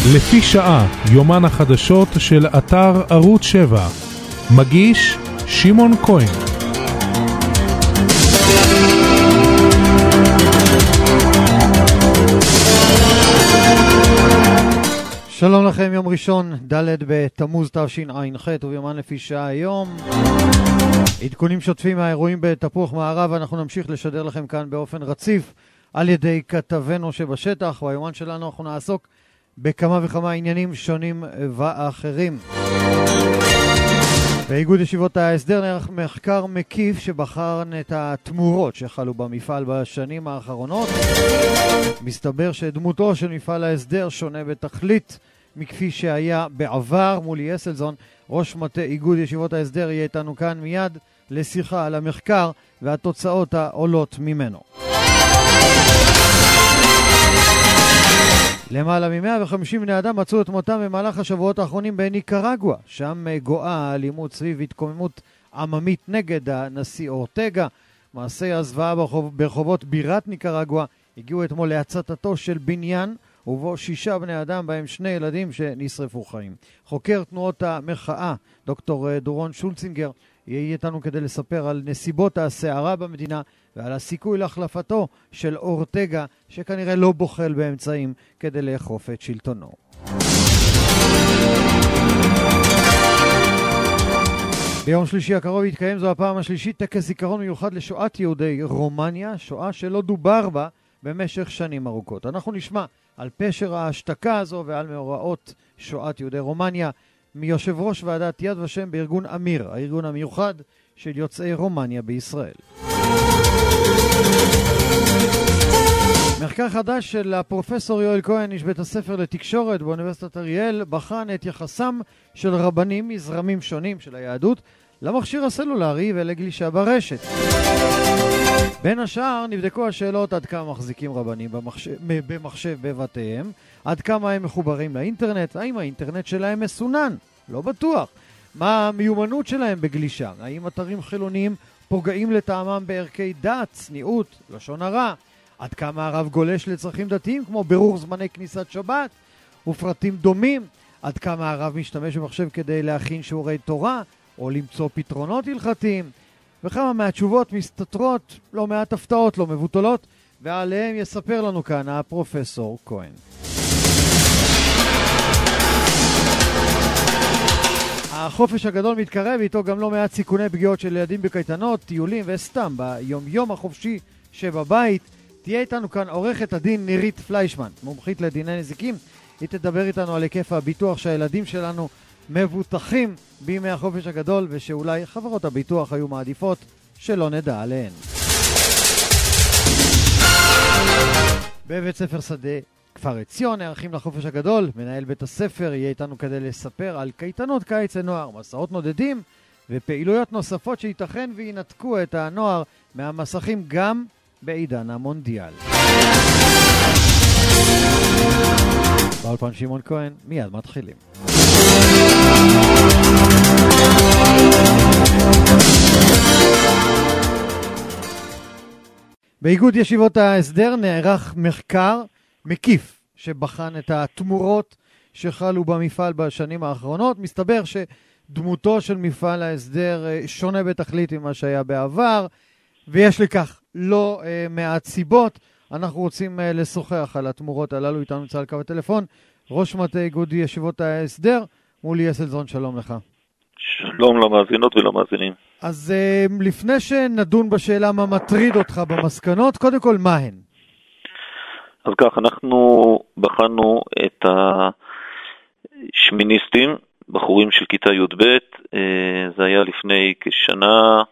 לפי שעה, יומן החדשות של אתר ערוץ 7. מגיש שמעון כהן. שלום לכם, יום ראשון, ד' בתמוז תשע"ח, וביומן לפי שעה היום. עדכונים שוטפים מהאירועים בתפוח מערב, אנחנו נמשיך לשדר לכם כאן באופן רציף על ידי כתבנו שבשטח, והיומן שלנו אנחנו נעסוק בכמה וכמה עניינים שונים ואחרים. באיגוד ישיבות ההסדר נערך מחקר מקיף שבחן את התמורות שחלו במפעל בשנים האחרונות. מסתבר שדמותו של מפעל ההסדר שונה בתכלית מכפי שהיה בעבר. מולי אסלזון, ראש מטה איגוד ישיבות ההסדר, יהיה איתנו כאן מיד לשיחה על המחקר והתוצאות העולות ממנו. למעלה מ-150 בני אדם מצאו את מותם במהלך השבועות האחרונים בניקרגואה. שם גואה האלימות סביב התקוממות עממית נגד הנשיא אורטגה. מעשי הזוועה ברחובות בירת ניקרגואה הגיעו אתמול להצתתו של בניין, ובו 6 בני אדם, בהם 2 ילדים שנשרפו חיים. חוקר תנועות המחאה, דוקטור דורון שולצינגר, יהיה איתנו כדי לספר על נסיבות הסערה במדינה ועל הסיכוי להחלפתו של אורטגה, שכנראה לא בוחל באמצעים כדי לאכוף את שלטונו. ביום שלישי הקרוב יתקיים, זו הפעם השלישית, טקס זיכרון מיוחד לשואת יהודי רומניה, שואה שלא דובר בה במשך שנים ארוכות. אנחנו נשמע על פשר ההשתקה הזו ועל מאורעות שואת יהודי רומניה מיושב ראש ועדת יד ושם בארגון אמיר, הארגון המיוחד של יוצאי רומניה בישראל. מחקר חדש של הפרופסור יואל כהן, איש בית הספר לתקשורת באוניברסיטת אריאל, בחן את יחסם של רבנים מזרמים שונים של היהדות למכשיר הסלולרי ולגלישה ברשת. בין השאר נבדקו השאלות עד כמה מחזיקים רבנים במחשב בבתיהם, עד כמה הם מחוברים לאינטרנט, האם האינטרנט שלהם מסונן, לא בטוח, מה המיומנות שלהם בגלישה, האם אתרים חילוניים פוגעים לטעמם בערכי דת, צניעות, לשון הרע, עד כמה הרב גולש לצרכים דתיים כמו ברור זמני כניסת שבת ופרטים דומים, עד כמה הרב משתמש במחשב כדי להכין שיעורי תורה או למצוא פתרונות הלכתיים, וכמה מהתשובות מסתתרות לא מעט הפתעות לא מבוטלות, ועליהם יספר לנו כאן הפרופסור כהן. החופש הגדול מתקרב, איתו גם לא מעט סיכוני פגיעות של ילדים בקייטנות, טיולים וסתם ביום החופשי שבבית. תהיה איתנו כאן עורכת הדין נירית פליישמן, מומחית לדיני נזיקים. היא תדבר איתנו על היקף הביטוח שהילדים שלנו מבוטחים בימי החופש הגדול, ושאולי חברות הביטוח היו מעדיפות שלא נדע עליהן. בבית ספר שדה כפר עציון נערכים לחופש הגדול. מנהל בית הספר יהיה איתנו כדי לספר על קייטנות קיץ לנוער, מסעות נודדים ופעילויות נוספות שייתכן וינתקו את הנוער מהמסכים גם בעידן המונדיאל. באולפן שמעון כהן, מיד מתחילים. באיגוד ישיבות ההסדר נערך מחקר מקיף שבחן את התמורות שחלו במפעל בשנים האחרונות. מסתבר שדמותו של מפעל ההסדר שונה בתכלית ממה שהיה בעבר, ויש לכך לא מעט סיבות. אנחנו רוצים לשוחח על התמורות הללו. איתנו נמצא על קו הטלפון ראש מטה איגוד ישיבות ההסדר, מולי אסלזון, שלום לך. שלום למאזינות ולמאזינים. אז לפני שנדון בשאלה מה מטריד אותך במסקנות, קודם כל מה הן? אז כך, אנחנו בחנו את השמיניסטים, בחורים של כיתה י"ב, זה היה לפני כשנה,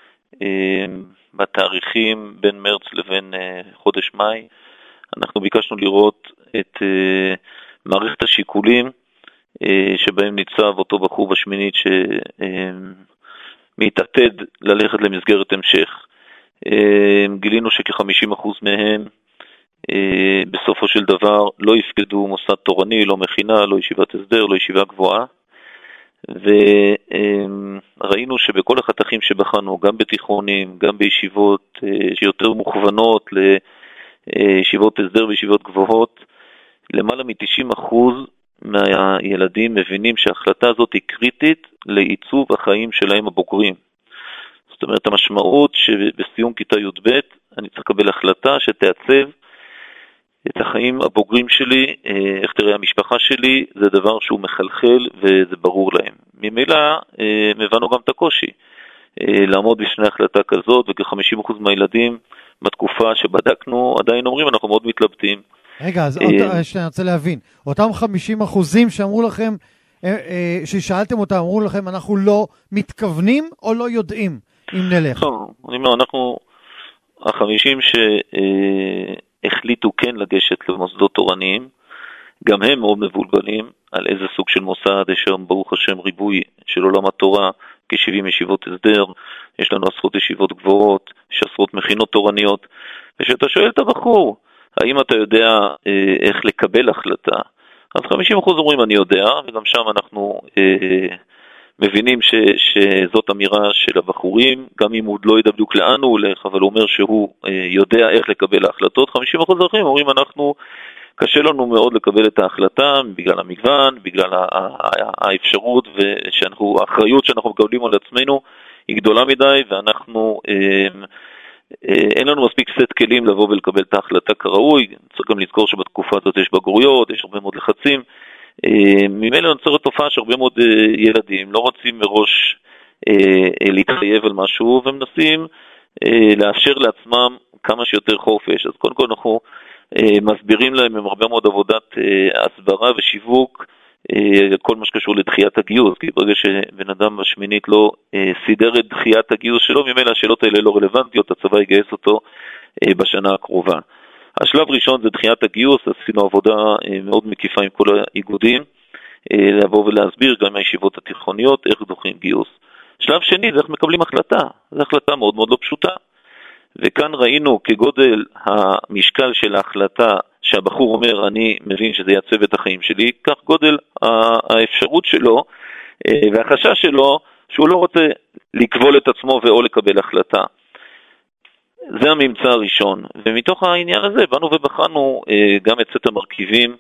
בתאריכים בין מרץ לבין חודש מאי. אנחנו ביקשנו לראות את מערכת השיקולים שבהם ניצב אותו בחור בשמינית שמתעתד ללכת למסגרת המשך. גילינו שכ-50% מהם בסופו של דבר לא יפקדו מוסד תורני, לא מכינה, לא ישיבת הסדר, לא ישיבה גבוהה, וראינו שבכל החתכים שבחנו, גם בתיכונים, גם בישיבות שיותר מוכוונות לישיבות הסדר וישיבות גבוהות, למעלה מ-90% מהילדים מבינים שההחלטה הזאת היא קריטית לעיצוב החיים שלהם הבוגרים. זאת אומרת, המשמעות שבסיום כיתה י"ב אני צריך לקבל החלטה שתעצב את החיים הבוגרים שלי, איך תראה המשפחה שלי, זה דבר שהוא מחלחל וזה ברור להם. ממילא הבנו גם את הקושי לעמוד בפני החלטה כזאת, וכ-50% מהילדים בתקופה שבדקנו עדיין אומרים אנחנו מאוד מתלבטים. רגע, אז אני רוצה להבין, אותם 50% שאמרו לכם, ששאלתם אותם, אמרו לכם אנחנו לא מתכוונים או לא יודעים אם נלך? אני אומר, אנחנו ה-50 שהחליטו כן לגשת למוסדות תורניים, גם הם מאוד מבולבלים על איזה סוג של מוסד, יש שם ברוך השם ריבוי של עולם התורה, כ-70 ישיבות הסדר, יש לנו עשרות ישיבות גבוהות, יש עשרות מכינות תורניות, ושאתה שואל את הבחור, האם אתה יודע איך לקבל החלטה? אז 50% אומרים אני יודע, וגם שם אנחנו מבינים שזאת אמירה של הבחורים, גם אם הוא לא ידע בדיוק לאן הוא הולך, אבל הוא אומר שהוא יודע איך לקבל ההחלטות. 50% אחרים אומרים אנחנו, קשה לנו מאוד לקבל את ההחלטה בגלל המגוון, בגלל האפשרות האחריות שאנחנו מקבלים על עצמנו היא גדולה מדי, ואנחנו אין לנו מספיק סט כלים לבוא ולקבל את ההחלטה כראוי. צריך גם לזכור שבתקופה הזאת יש בגרויות, יש הרבה מאוד לחצים. ממילא נוצרת תופעה שהרבה מאוד ילדים לא רוצים מראש להתחייב על משהו, ומנסים לאפשר לעצמם כמה שיותר חופש. אז קודם כל אנחנו מסבירים להם עם הרבה מאוד עבודת הסברה ושיווק, כל מה שקשור לדחיית הגיוס, כי ברגע שבן אדם בשמינית לא סידר את דחיית הגיוס שלו, ממילא השאלות האלה לא רלוונטיות, הצבא יגייס אותו בשנה הקרובה. השלב ראשון זה דחיית הגיוס, עשינו עבודה מאוד מקיפה עם כל האיגודים, לבוא ולהסביר גם מהישיבות התיכוניות איך דוחים גיוס. שלב שני זה איך מקבלים החלטה, זו החלטה מאוד מאוד לא פשוטה, וכאן ראינו כגודל המשקל של ההחלטה שהבחור אומר אני מבין שזה יעצב את החיים שלי, כך גודל האפשרות שלו והחשש שלו שהוא לא רוצה לקבול את עצמו ואו לקבל החלטה. זה הממצא הראשון, ומתוך העניין הזה באנו ובחנו גם את סט המרכיבים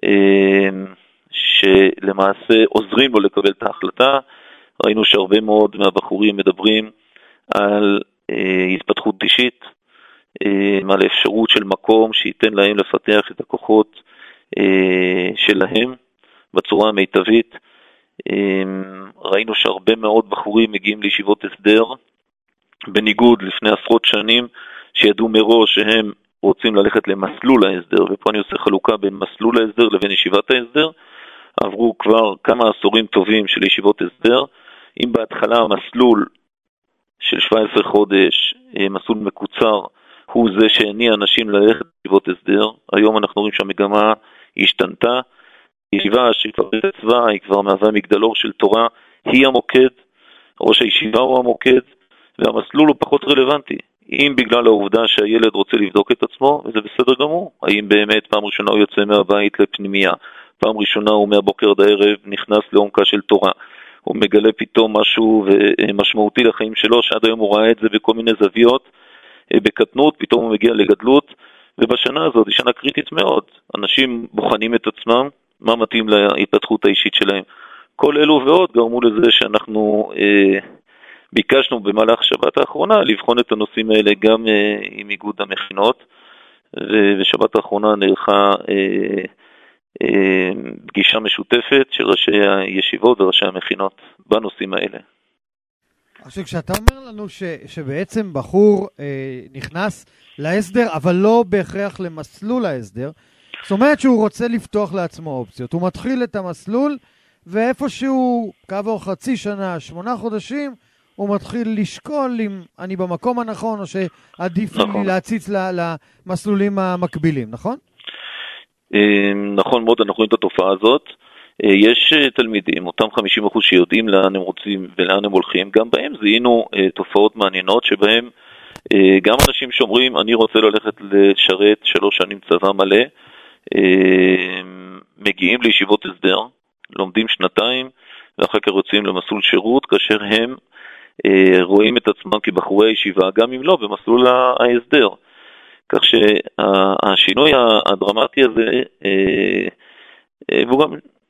שלמעשה עוזרים לו לקבל את ההחלטה. ראינו שהרבה מאוד מהבחורים מדברים על התפתחות אישית, על האפשרות של מקום שייתן להם לפתח את הכוחות שלהם בצורה המיטבית. ראינו שהרבה מאוד בחורים מגיעים לישיבות הסדר, בניגוד לפני עשרות שנים שידעו מראש שהם רוצים ללכת למסלול ההסדר, ופה אני עושה חלוקה בין מסלול ההסדר לבין ישיבת ההסדר. עברו כבר כמה עשורים טובים של ישיבות הסדר, אם בהתחלה המסלול של 17 חודש, מסלול מקוצר, הוא זה שהניע אנשים ללכת לישיבות הסדר. היום אנחנו רואים שהמגמה השתנתה, ישיבה שכבר בצבא, היא כבר מהווה מגדלור של תורה, היא המוקד, ראש הישיבה הוא המוקד, והמסלול הוא פחות רלוונטי. אם בגלל העובדה שהילד רוצה לבדוק את עצמו, וזה בסדר גמור, האם באמת פעם ראשונה הוא יוצא מהבית לפנימיה, פעם ראשונה הוא מהבוקר עד הערב נכנס לעומקה של תורה, הוא מגלה פתאום משהו משמעותי לחיים שלו, שעד היום הוא ראה את זה בכל מיני זוויות, בקטנות, פתאום הוא מגיע לגדלות, ובשנה הזאת היא שנה קריטית מאוד. אנשים בוחנים את עצמם, מה מתאים להתפתחות האישית שלהם. כל אלו ועוד גרמו לזה שאנחנו ביקשנו במהלך שבת האחרונה לבחון את הנושאים האלה גם עם איגוד המכינות, ובשבת האחרונה נערכה פגישה משותפת של ראשי הישיבות וראשי המכינות בנושאים האלה. עכשיו, כשאתה אומר לנו שבעצם בחור נכנס להסדר, אבל לא בהכרח למסלול ההסדר, זאת אומרת שהוא רוצה לפתוח לעצמו אופציות. הוא מתחיל את המסלול, ואיפשהו כעבור חצי שנה, 8 חודשים, הוא מתחיל לשקול אם אני במקום הנכון, או שעדיף לי להציץ למסלולים המקבילים, נכון? נכון מאוד, אנחנו רואים את התופעה הזאת. יש תלמידים, אותם 50% שיודעים לאן הם רוצים ולאן הם הולכים, גם בהם זיהינו תופעות מעניינות שבהם גם אנשים שאומרים אני רוצה ללכת לשרת 3 שנים צבא מלא, מגיעים לישיבות הסדר, לומדים 2 ואחר כך יוצאים למסלול שירות, כאשר הם רואים את עצמם כבחורי הישיבה, גם אם לא במסלול ההסדר. כך שהשינוי הדרמטי הזה, והוא גם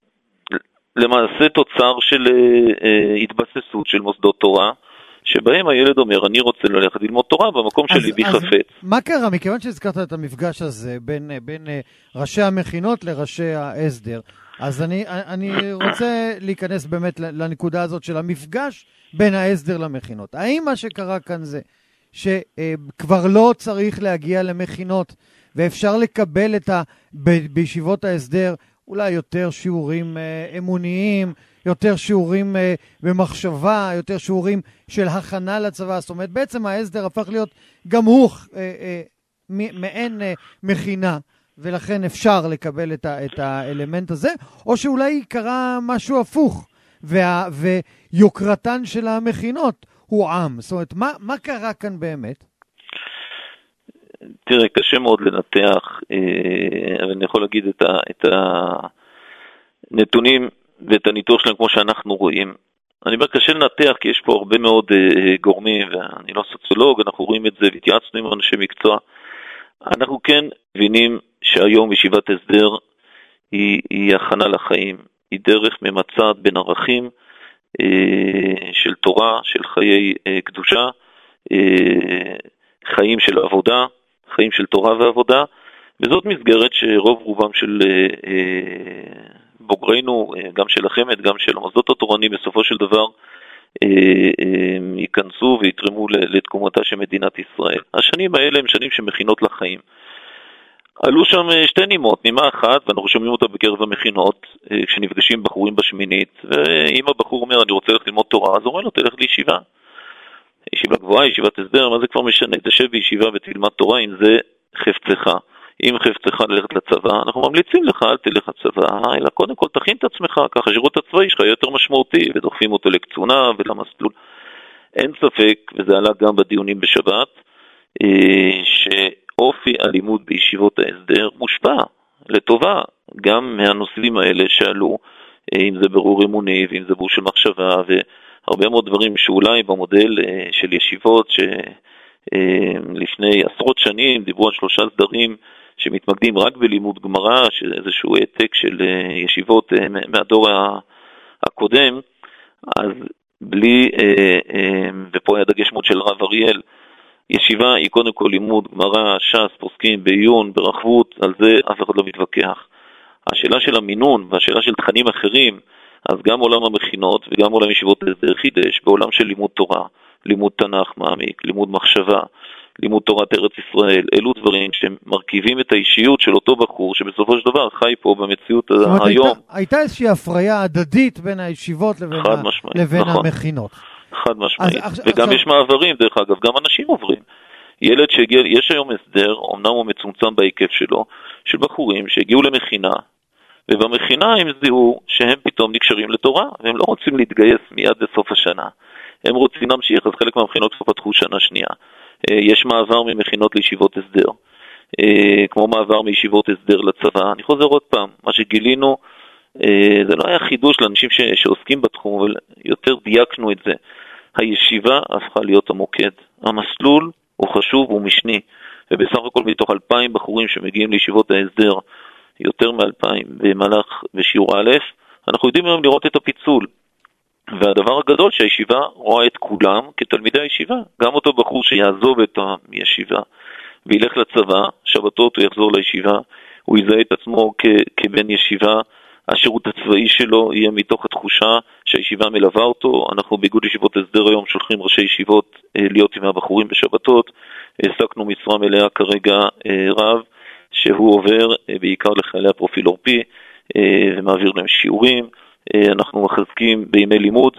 למעשה תוצר של התבססות של מוסדות תורה, שבהם הילד אומר, אני רוצה ללכת ללמוד תורה במקום שלי בי חפץ. מה קרה? מכיוון שהזכרת את המפגש הזה בין ראשי המכינות לראשי ההסדר, אז אני רוצה להיכנס באמת לנקודה הזאת של המפגש בין ההסדר למכינות. האם מה שקרה כאן זה שכבר לא צריך להגיע למכינות, ואפשר לקבל בישיבות ההסדר אולי יותר שיעורים אמוניים, יותר שיעורים במחשבה, יותר שיעורים של הכנה לצבא? זאת אומרת, בעצם ההסדר הפך להיות גם הוא מעין מכינה, ולכן אפשר לקבל את האלמנט הזה, או שאולי קרה משהו הפוך, ויוקרתן של המכינות הוא עם. זאת אומרת, מה קרה כאן באמת? תראה, קשה מאוד לנתח, אבל אני יכול להגיד את הנתונים ואת הניתוח שלהם כמו שאנחנו רואים. אני אומר, קשה לנתח כי יש פה הרבה מאוד גורמים, ואני לא סוציולוג, אנחנו רואים את זה והתייעצנו עם אנשי מקצוע. אנחנו כן מבינים שהיום ישיבת הסדר היא הכנה לחיים, היא דרך ממצאת בין ערכים של תורה, של חיי קדושה, חיים של עבודה, חיים של תורה ועבודה, וזאת מסגרת שרוב רובם של בוגרינו, גם של החמ"ד, גם של המוסדות התורניים, בסופו של דבר ייכנסו ויתרמו לתקומתה של מדינת ישראל. השנים האלה הם שנים שמכינות לחיים. עלו שם שתי נימות, נימה אחת, ואנחנו שומעים אותה בקרב המכינות, כשנפגשים בחורים בשמינית, ואם הבחור אומר, אני רוצה ללכת ללמוד תורה, אז אומר לו, תלך לישיבה. ישיבה גבוהה, ישיבת הסדר, מה זה כבר משנה? תשב בישיבה ותלמד תורה, אם זה חפצך. אם חפצך ללכת לצבא, אנחנו ממליצים לך, אל תלך לצבא, אלא קודם כל תכין את עצמך, ככה שירות הצבאי שלך יותר משמעותי, ודוחפים אותו לקצונה ולמסלול. אין ספק, וזה עלה גם בדיונים בשבת, שאופי הלימוד בישיבות ההסדר מושפע לטובה, גם מהנושאים האלה שעלו, אם זה ברור אמוני, ואם זה ברור של מחשבה, והרבה מאוד דברים שאולי במודל של ישיבות, שלפני עשרות שנים דיברו על 3 סדרים, שמתמקדים רק בלימוד גמרא, שאיזשהו העתק של ישיבות מהדור הקודם, אז בלי, ופה היה דגש מאוד של רב אריאל, ישיבה היא קודם כל לימוד גמרא, ש"ס, פוסקים, בעיון, ברחבות, על זה אף אחד לא מתווכח. השאלה של המינון והשאלה של תכנים אחרים, אז גם עולם המכינות וגם עולם ישיבות הסדר חידש בעולם של לימוד תורה, לימוד תנ"ך מעמיק, לימוד מחשבה, לימוד תורת ארץ ישראל, אלו דברים שמרכיבים את האישיות של אותו בחור שבסופו של דבר חי פה במציאות היום. הייתה איזושהי הפריה הדדית בין הישיבות לבין המכינות. חד משמעית. וגם יש מעברים, דרך אגב, גם אנשים עוברים. ילד שהגיע, יש היום הסדר, אמנם הוא מצומצם בהיקף שלו, של בחורים שהגיעו למכינה, ובמכינה הם זיהו שהם פתאום נקשרים לתורה, והם לא רוצים להתגייס מיד בסוף השנה. הם רוצים להמשיך, אז חלק מהמכינות כבר פתחו שנה שנייה. יש מעבר ממכינות לישיבות הסדר, כמו מעבר מישיבות הסדר לצבא. אני חוזר עוד פעם, מה שגילינו, זה לא היה חידוש לאנשים שעוסקים בתחום, אבל יותר דייקנו את זה. הישיבה הפכה להיות המוקד. המסלול הוא חשוב, הוא משני, ובסך הכל מתוך 2,000 בחורים שמגיעים לישיבות ההסדר, יותר מ-2,000 במהלך בשיעור א', אנחנו יודעים היום לראות את הפיצול. והדבר הגדול שהישיבה רואה את כולם כתלמידי הישיבה, גם אותו בחור שיעזוב את הישיבה וילך לצבא, שבתות הוא יחזור לישיבה, הוא יזהה את עצמו כבן ישיבה, השירות הצבאי שלו יהיה מתוך התחושה שהישיבה מלווה אותו. אנחנו באיגוד ישיבות הסדר היום שולחים ראשי ישיבות להיות עם הבחורים בשבתות, העסקנו משרה מלאה כרגע רב, שהוא עובר בעיקר לחיילי הפרופיל עורפי ומעביר להם שיעורים. אנחנו מחזקים בימי לימוד.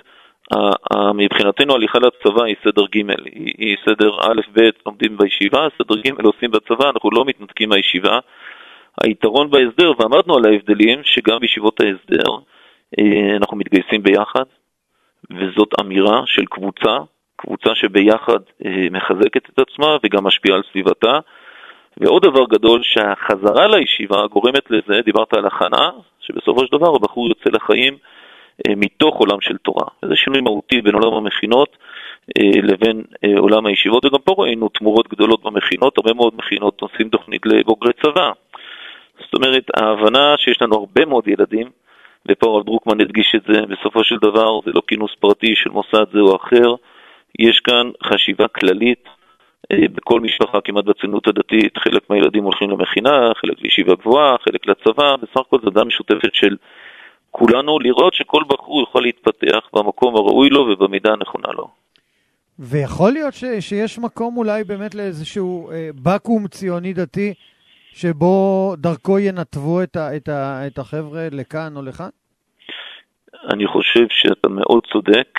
מבחינתנו הליכה לצבא היא סדר ג', היא סדר א' ב' עומדים בישיבה, סדר ג' עושים בצבא, אנחנו לא מתנתקים מהישיבה. היתרון בהסדר, ועמדנו על ההבדלים, שגם בישיבות ההסדר אנחנו מתגייסים ביחד, וזאת אמירה של קבוצה שביחד מחזקת את עצמה וגם משפיעה על סביבתה. ועוד דבר גדול, שהחזרה לישיבה גורמת לזה, דיברת על הכנה, שבסופו של דבר הבחור יוצא לחיים מתוך עולם של תורה. זה שינוי מהותי בין עולם המכינות לבין עולם הישיבות, וגם פה ראינו תמורות גדולות במכינות, הרבה מאוד מכינות עושים תוכנית לבוגרי צבא. זאת אומרת, ההבנה שיש לנו הרבה מאוד ילדים ופה הרב דרוקמן הדגיש את זה, בסופו של דבר זה לא כינוס פרטי של מוסד זה או אחר, יש כאן חשיבה כללית, בכל משפחה כמעט בציונות הדתית, חלק מהילדים הולכים למכינה, חלק לישיבה גבוהה, חלק לצבא, בסך הכל זו עדה משותפת של כולנו, לראות שכל בחור יכול להתפתח במקום הראוי לו ובמידה הנכונה לו. ויכול להיות שיש מקום אולי באמת לאיזשהו בקום ציוני דתי, שבו דרכו ינתבו את החבר'ה לכאן או לכאן? אני חושב שאתה מאוד צודק.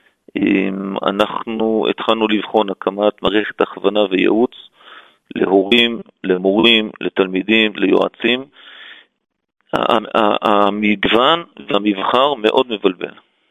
אנחנו התחלנו לבחון הקמת מערכת הכוונה וייעוץ להורים, למורים, לתלמידים, ליועצים. המגוון והמבחר מאוד מבלבל.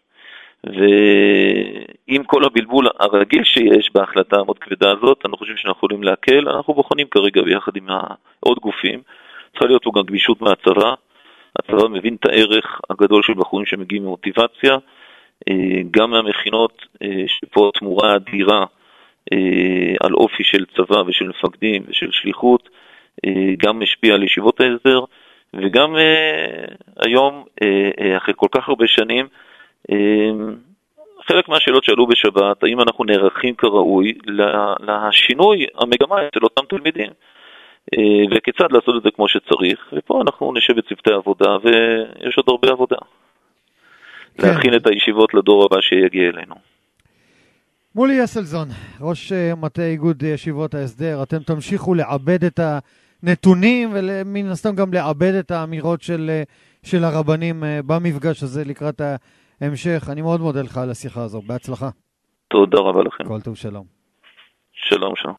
ועם כל הבלבול הרגיל שיש בהחלטה המאוד כבדה הזאת, אני חושב שאנחנו יכולים להקל. אנחנו בוחנים כרגע ביחד עם עוד גופים. צריכה להיות לו גם גמישות מהצבא. הצבא מבין את הערך הגדול של בחורים שמגיעים ממוטיבציה, גם מהמכינות שפה תמורה אדירה על אופי של צבא ושל מפקדים ושל שליחות, גם משפיע על ישיבות ההסדר, וגם היום, אחרי כל כך הרבה שנים, חלק מהשאלות שעלו בשבת, האם אנחנו נערכים כראוי לשינוי המגמה של אותם תלמידים, וכיצד לעשות את זה כמו שצריך, ופה אנחנו נשב בצוותי עבודה, ויש עוד הרבה עבודה. כן. להכין את הישיבות לדור הבא שיגיע אלינו. מולי יסלזון, ראש מטה איגוד ישיבות ההסדר, אתם תמשיכו לעבד את הנתונים, ומן הסתם גם לעבד את האמירות של הרבנים במפגש הזה לקראת ההמשך. אני מאוד מודה לך על השיחה הזו, בהצלחה. תודה רבה לכם. כל טוב, שלום. שלום, שלום.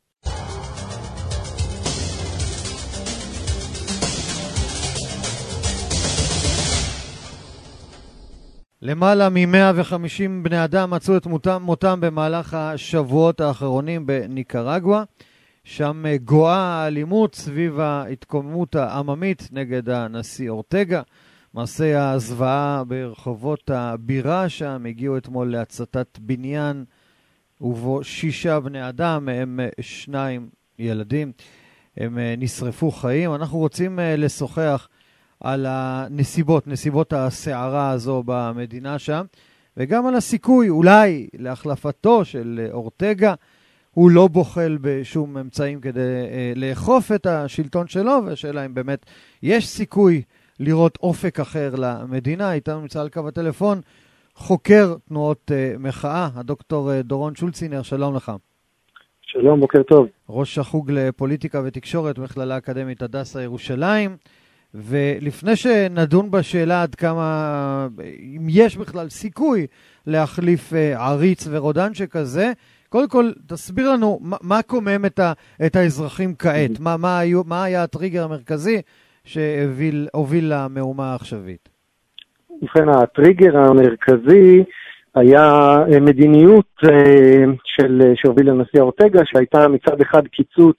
למעלה מ-150 בני אדם מצאו את מותם במהלך השבועות האחרונים בניקרגואה. שם גואה האלימות סביב ההתקוממות העממית נגד הנשיא אורטגה. מעשי הזוועה ברחובות הבירה שם הגיעו אתמול להצתת בניין ובו 6 בני אדם, הם 2 ילדים. הם נשרפו חיים. אנחנו רוצים לשוחח על נסיבות הסערה הזו במדינה שם, וגם על הסיכוי אולי להחלפתו של אורטגה. הוא לא בוחל בשום אמצעים כדי לאכוף את השלטון שלו, והשאלה אם באמת יש סיכוי לראות אופק אחר למדינה. איתנו נמצא על קו הטלפון חוקר תנועות מחאה, הדוקטור דורון שולצינר, שלום לך. שלום, בוקר טוב. ראש החוג לפוליטיקה ותקשורת, מכללה אקדמית הדסה ירושלים. ולפני שנדון בשאלה עד כמה, אם יש בכלל סיכוי להחליף עריץ ורודן שכזה, קודם כל תסביר לנו מה קומם את האזרחים כעת, מה היה הטריגר המרכזי שהוביל למהומה העכשווית. ובכן, הטריגר המרכזי היה מדיניות שהוביל לנשיא אורטגה, שהייתה מצד אחד קיצוץ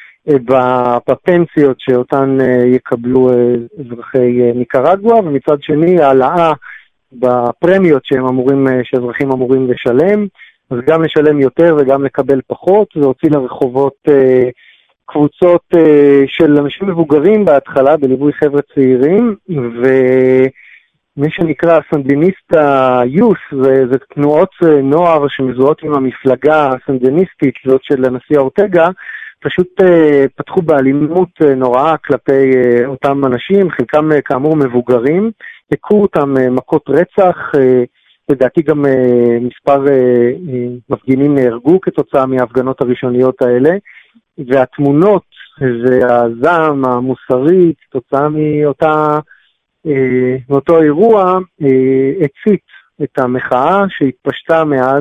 בפנסיות שאותן יקבלו אזרחי ניקרגואה, ומצד שני העלאה בפרמיות שאזרחים אמורים לשלם, אז גם לשלם יותר וגם לקבל פחות, והוציא לרחובות קבוצות של אנשים מבוגרים בהתחלה בליווי חבר'ה צעירים, ומי שנקרא סנדיניסטה יוס, זה תנועות נוער שמזוהות עם המפלגה הסנדיניסטית, זאת של הנשיא אורטגה, פשוט פתחו באלימות נוראה כלפי אותם אנשים, חלקם כאמור מבוגרים, הכו אותם מכות רצח, לדעתי גם מספר מפגינים נהרגו כתוצאה מההפגנות הראשוניות האלה, והתמונות והזעם המוסרי כתוצאה מאותו אירוע הצית את המחאה שהתפשטה מאז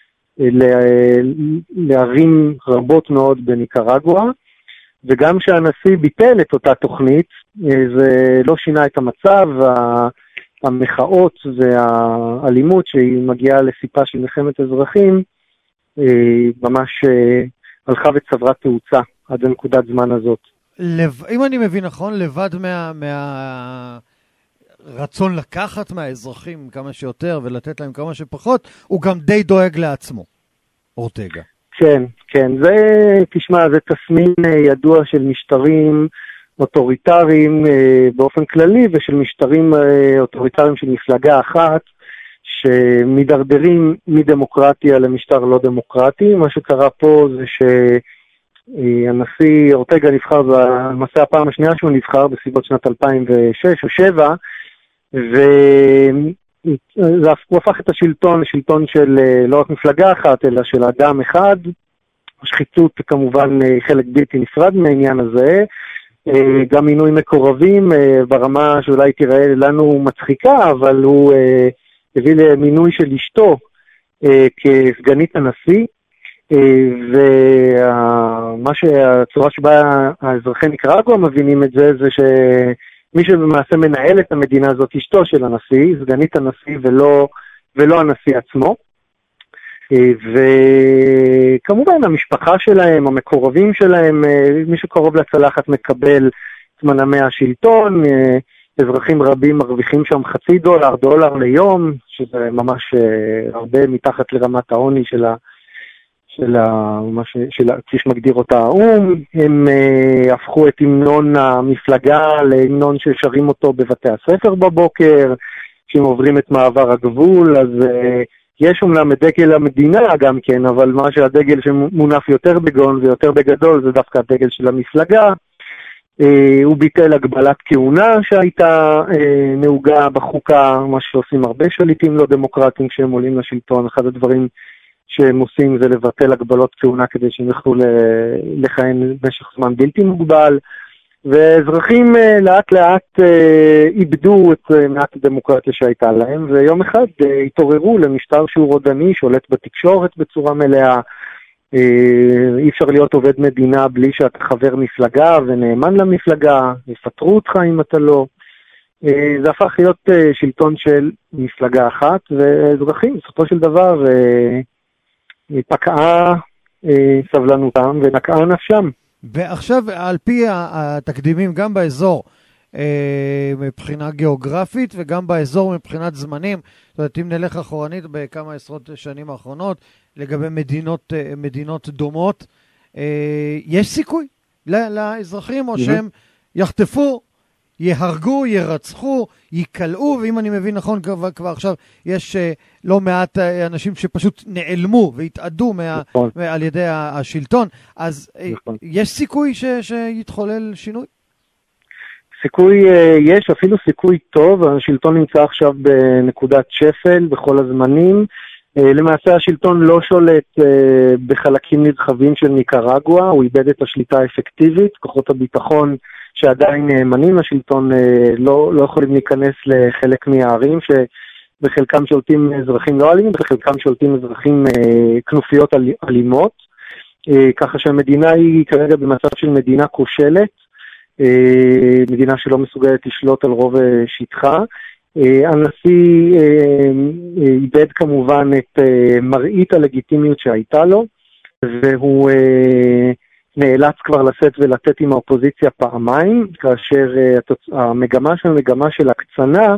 לערים רבות מאוד בניקרגואה, וגם שהנשיא ביטל את אותה תוכנית, זה לא שינה את המצב. המחאות והאלימות שהיא מגיעה לסיפה של מלחמת אזרחים, ממש הלכה וצברה תאוצה עד הנקודת זמן הזאת. אם אני מבין נכון, לבד רצון לקחת מהאזרחים כמה שיותר ולתת להם כמה שפחות, הוא גם די דואג לעצמו, אורטגה. כן, כן. תשמע, זה תסמין ידוע של משטרים אוטוריטריים באופן כללי ושל משטרים אוטוריטריים של מפלגה אחת שמדרדרים מדמוקרטיה למשטר לא דמוקרטי. מה שקרה פה זה שהנשיא אורטגה נבחר במסע הפעם השנייה שהוא נבחר בסביבות שנת 2006 או 2007, והוא הפך את השלטון לשלטון של לא רק מפלגה אחת אלא של אדם אחד. השחיתות כמובן חלק בלתי נפרד מהעניין הזה, גם מינוי מקורבים ברמה שאולי תראה לנו מצחיקה, אבל הוא הביא למינוי של אשתו כסגנית הנשיא, והצורה שבה האזרחי ניקרגואה מבינים את זה, זה שמי שבמעשה מנהל את המדינה הזאת אשתו של הנשיא, סגנית הנשיא ולא הנשיא עצמו. וכמובן המשפחה שלהם, המקורבים שלהם, מי שקרוב לצלחת מקבל את מנעמי השלטון. אזרחים רבים מרוויחים שם $0.50 ליום, שזה ממש הרבה מתחת לרמת העוני כפי שמגדיר אותה האו"ם. הם הפכו את המנון המפלגה להמנון ששרים אותו בבתי הספר בבוקר, כשהם עוברים את מעבר הגבול. אז יש אומנם את דגל המדינה גם כן, אבל מה שהדגל שמונף יותר בגאון ויותר בגדול זה דווקא הדגל של המפלגה. הוא ביטל הגבלת כהונה שהייתה נהוגה בחוקה, מה שעושים הרבה שליטים לא דמוקרטיים כשהם עולים לשלטון. אחד הדברים שהם עושים זה לבטל הגבלות כהונה כדי שהם יוכלו לכהן במשך זמן בלתי מוגבל. ואזרחים לאט לאט איבדו את מעט הדמוקרטיה שהייתה להם, ויום אחד התעוררו למשטר שהוא רודני, שולט בתקשורת בצורה מלאה. אי אפשר להיות עובד מדינה בלי שאתה חבר מפלגה ונאמן למפלגה, יפטרו אותך אם אתה לא. זה הפך להיות שלטון של מפלגה אחת, ואזרחים בסופו של דבר פקעה סבלנותם ונקעה נפשם. ועכשיו, על פי התקדימים, גם באזור מבחינה גיאוגרפית וגם באזור מבחינת זמנים, זאת אומרת, אם נלך אחורנית בכמה עשרות שנים האחרונות, לגבי מדינות דומות, יש סיכוי לאזרחים, או שהם יחטפו, יהרגו, ירצחו, יקלעו, ואם אני מבין נכון, כבר עכשיו יש לא מעט אנשים שפשוט נעלמו והתעדו על ידי השלטון. אז יש סיכוי שיתחולל שינוי? סיכוי יש, אפילו סיכוי טוב. השלטון נמצא עכשיו בנקודת שפל בכל הזמנים. למעשה השלטון לא שולט בחלקים נרחבים של ניקרגואה, הוא איבד את השליטה האפקטיבית. כוחות הביטחון שעדיין נאמנים לשלטון לא יכולים להיכנס לחלק מהערים, שבחלקם שולטים אזרחים לא אלימים, בחלקם שולטים אזרחים כנופיות אלימות, ככה שהמדינה היא כרגע במצב של מדינה כושלת, מדינה שלא מסוגלת לשלוט על רוב שטחה. הנשיא איבד כמובן את מראית הלגיטימיות שהייתה לו, והוא נאלץ כבר לשאת ולתת עם האופוזיציה פעמיים, כאשר המגמה של הקצנה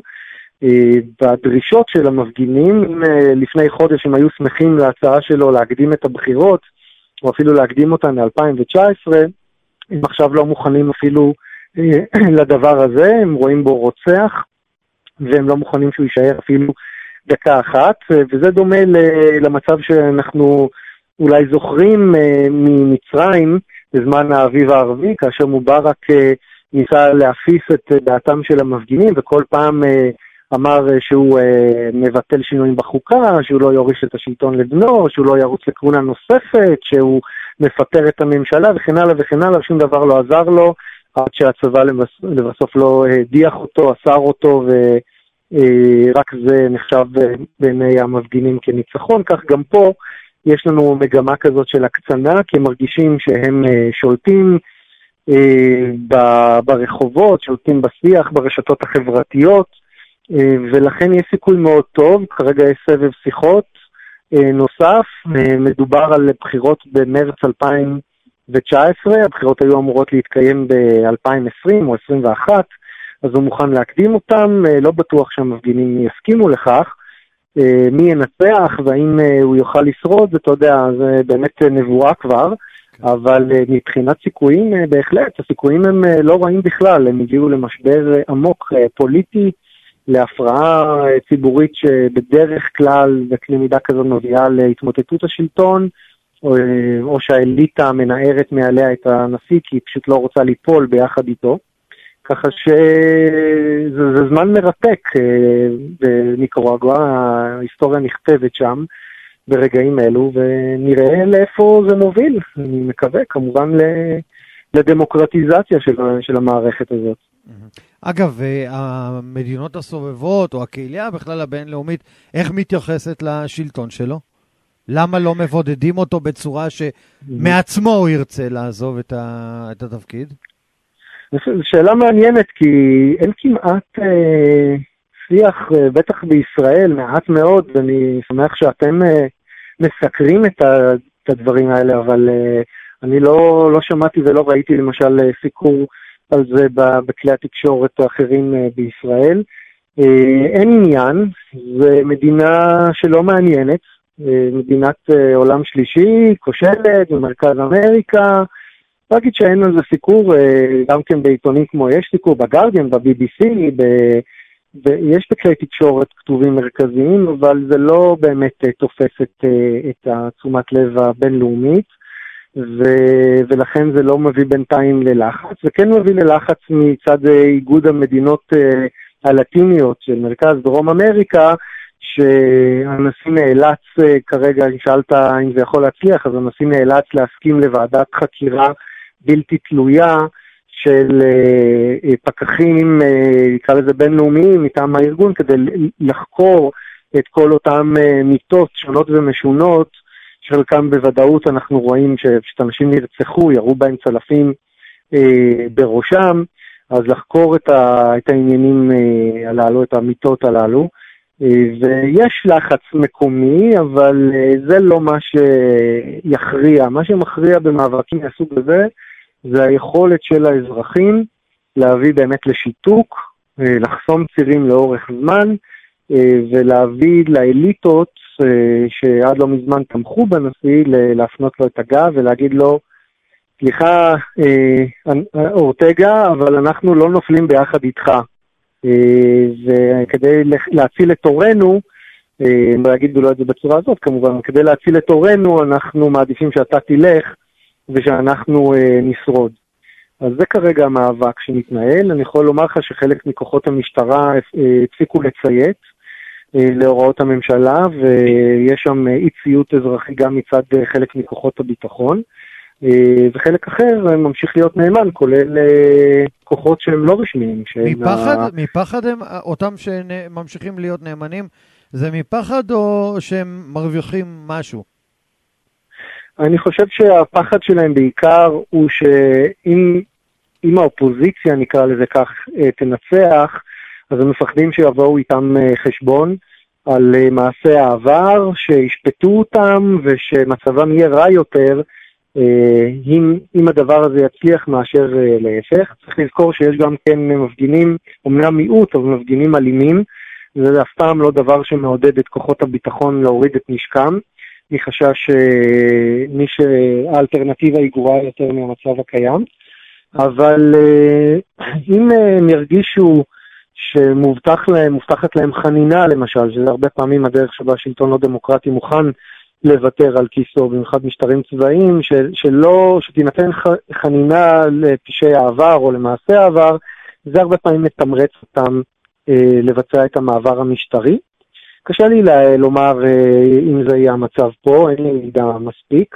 בדרישות של המפגינים, לפני חודש הם היו שמחים להצעה שלו להקדים את הבחירות, או אפילו להקדים אותן ל-2019, הם עכשיו לא מוכנים אפילו לדבר הזה, הם רואים בו רוצח, והם לא מוכנים שהוא יישאר אפילו דקה אחת, וזה דומה למצב שאנחנו אולי זוכרים ממצרים בזמן האביב הערבי, כאשר מובארק ניסה להפיס את דעתם של המפגינים, וכל פעם אמר שהוא מבטל שינויים בחוקה, שהוא לא יוריש את השלטון לבנו, שהוא לא ירוץ לכהונה נוספת, שהוא מפטר את הממשלה וכן הלאה וכן הלאה, שום דבר לא עזר לו, עד שהצבא לבסוף לא הדיח אותו, אסר אותו, ורק זה נחשב בעיני המפגינים כניצחון. כך גם פה יש לנו מגמה כזאת של הקצנה, כי הם מרגישים שהם שולטים ברחובות, שולטים בשיח, ברשתות החברתיות, ולכן יש סיכוי מאוד טוב. כרגע יש סבב שיחות נוסף, מדובר על בחירות במרץ 2019, הבחירות היו אמורות להתקיים ב-2020 או 2021, אז הוא מוכן להקדים אותם, לא בטוח שהמפגינים יסכימו לכך. מי ינצח והאם הוא יוכל לשרוד, אתה יודע, זה באמת נבואה כבר, אבל מבחינת סיכויים, בהחלט, הסיכויים הם לא רעים בכלל, הם הגיעו למשבר עמוק פוליטי, להפרעה ציבורית שבדרך כלל בקנה מידה כזו מביאה להתמוטטות השלטון, או שהאליטה מנערת מעליה את הנשיא, כי היא פשוט לא רוצה ליפול ביחד איתו. ככה שזה זמן מרתק בניקרגואה, ההיסטוריה נכתבת שם ברגעים אלו, ונראה לאיפה זה מוביל. אני מקווה, כמובן, לדמוקרטיזציה של המערכת הזאת. אגב, המדינות הסובבות, או הקהילה בכלל הבינלאומית, איך מתייחסת לשלטון שלו? למה לא מבודדים אותו בצורה שמעצמו הוא ירצה לעזוב את התפקיד? זו שאלה מעניינת, כי אין כמעט שיח, בטח בישראל, מעט מאוד, ואני שמח שאתם מסקרים את הדברים האלה, אבל אני לא שמעתי ולא ראיתי למשל סיקור על זה בכלי התקשורת האחרים בישראל. אין עניין, זו מדינה שלא מעניינת, מדינת עולם שלישי, כושלת, במרכז אמריקה. לא אגיד שאין על זה סיקור, גם כן בעיתונים כמו יש סיקור, בגרדיאן, ב-BBC, יש בכלי תקשורת כתובים מרכזיים, אבל זה לא באמת תופס את תשומת לב הבינלאומית, ולכן זה לא מביא בינתיים ללחץ, וכן מביא ללחץ מצד איגוד המדינות הלטיניות של מרכז דרום אמריקה, שהנשיא נאלץ כרגע, אם שאלת אם זה יכול להצליח, אז הנשיא נאלץ להסכים לוועדת חקירה בלתי תלויה של פקחים, נקרא לזה בינלאומיים, מטעם הארגון, כדי לחקור את כל אותם מיתות שונות ומשונות, שחלקם בוודאות אנחנו רואים שאנשים נרצחו, ירו בהם צלפים בראשם, אז לחקור את העניינים הללו, את המיתות הללו, ויש לחץ מקומי, אבל זה לא מה שיכריע. מה שמכריע במאבקים מהסוג הזה, זה היכולת של האזרחים להביא באמת לשיתוק, לחסום צירים לאורך זמן, ולהביא לאליטות שעד לא מזמן תמכו בנשיא, להפנות לו את הגב ולהגיד לו, סליחה, אורטגה, אבל אנחנו לא נופלים ביחד איתך. וכדי להציל את תורנו, לא יגידו לו את זה בצורה הזאת כמובן, כדי להציל את תורנו אנחנו מעדיפים שאתה תלך ושאנחנו נשרוד. אז זה כרגע המאבק שמתנהל. אני יכול לומר לך שחלק מכוחות המשטרה הפסיקו לציית להוראות הממשלה, ויש שם אי ציות אזרחי גם מצד חלק מכוחות הביטחון, וחלק אחר ממשיך להיות נאמן, כולל כוחות שהם לא רשמיים. מפחד הם, אותם שממשיכים להיות נאמנים, זה מפחד או שהם מרוויחים משהו? אני חושב שהפחד שלהם בעיקר הוא שאם האופוזיציה, נקרא לזה כך, תנצח, אז הם מפחדים שיבואו איתם חשבון על מעשי העבר, שישפטו אותם ושמצבם יהיה רע יותר, אם הדבר הזה יצליח מאשר להפך. צריך לזכור שיש גם כן מפגינים, אומנם מיעוט, אבל מפגינים אלימים, זה אף פעם לא דבר שמעודד את כוחות הביטחון להוריד את נשקם, מחשש שהאלטרנטיבה היא גרועה יותר מהמצב הקיים. אבל אם הם ירגישו שמובטחת להם חנינה למשל, שזה הרבה פעמים הדרך שבה השלטון לא דמוקרטי מוכן לוותר על כיסו, במיוחד משטרים צבאיים, שתינתן חנינה לפשעי העבר או למעשה העבר, זה הרבה פעמים מתמרץ אותם לבצע את המעבר המשטרי. קשה לי לומר אם זה יהיה המצב פה, אין לי מידע מספיק,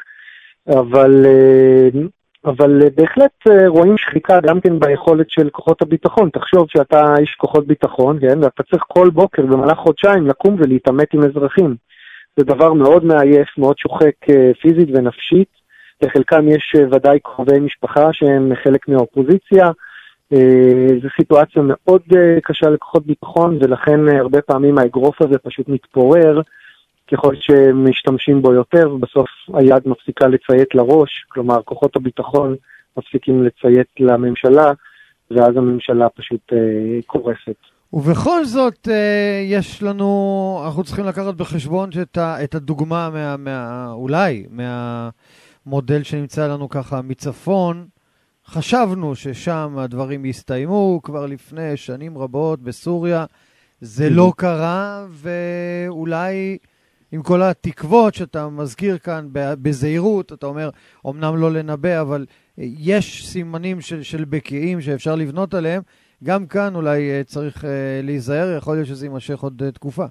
אבל בהחלט רואים שחיקה גם כן ביכולת של כוחות הביטחון. תחשוב שאתה איש כוחות ביטחון, כן? ואתה צריך כל בוקר במהלך חודשיים לקום ולהתעמת עם אזרחים. זה דבר מאוד מעייף, מאוד שוחק פיזית ונפשית. לחלקם יש ודאי קרובי משפחה שהם חלק מהאופוזיציה. זו סיטואציה מאוד קשה לכוחות ביטחון, ולכן הרבה פעמים האגרוף הזה פשוט מתפורר ככל שמשתמשים בו יותר, ובסוף היד מפסיקה לציית לראש, כלומר כוחות הביטחון מפסיקים לציית לממשלה, ואז הממשלה פשוט קורסת. ובכל זאת אנחנו צריכים לקחת בחשבון את הדוגמה אולי מודל שנמצא לנו ככה מצפון. חשבנו ששם הדברים יסתיימו כבר לפני שנים רבות בסוריה. זה לא קרה, ואולי עם כל התקוות שאתה מזכיר כאן בזהירות, אתה אומר, אמנם לא לנבא, אבל יש סימנים של בקיעים שאפשר לבנות עליהם. גם כאן אולי צריך להיזהר, יכול להיות שזה יימשך עוד תקופה.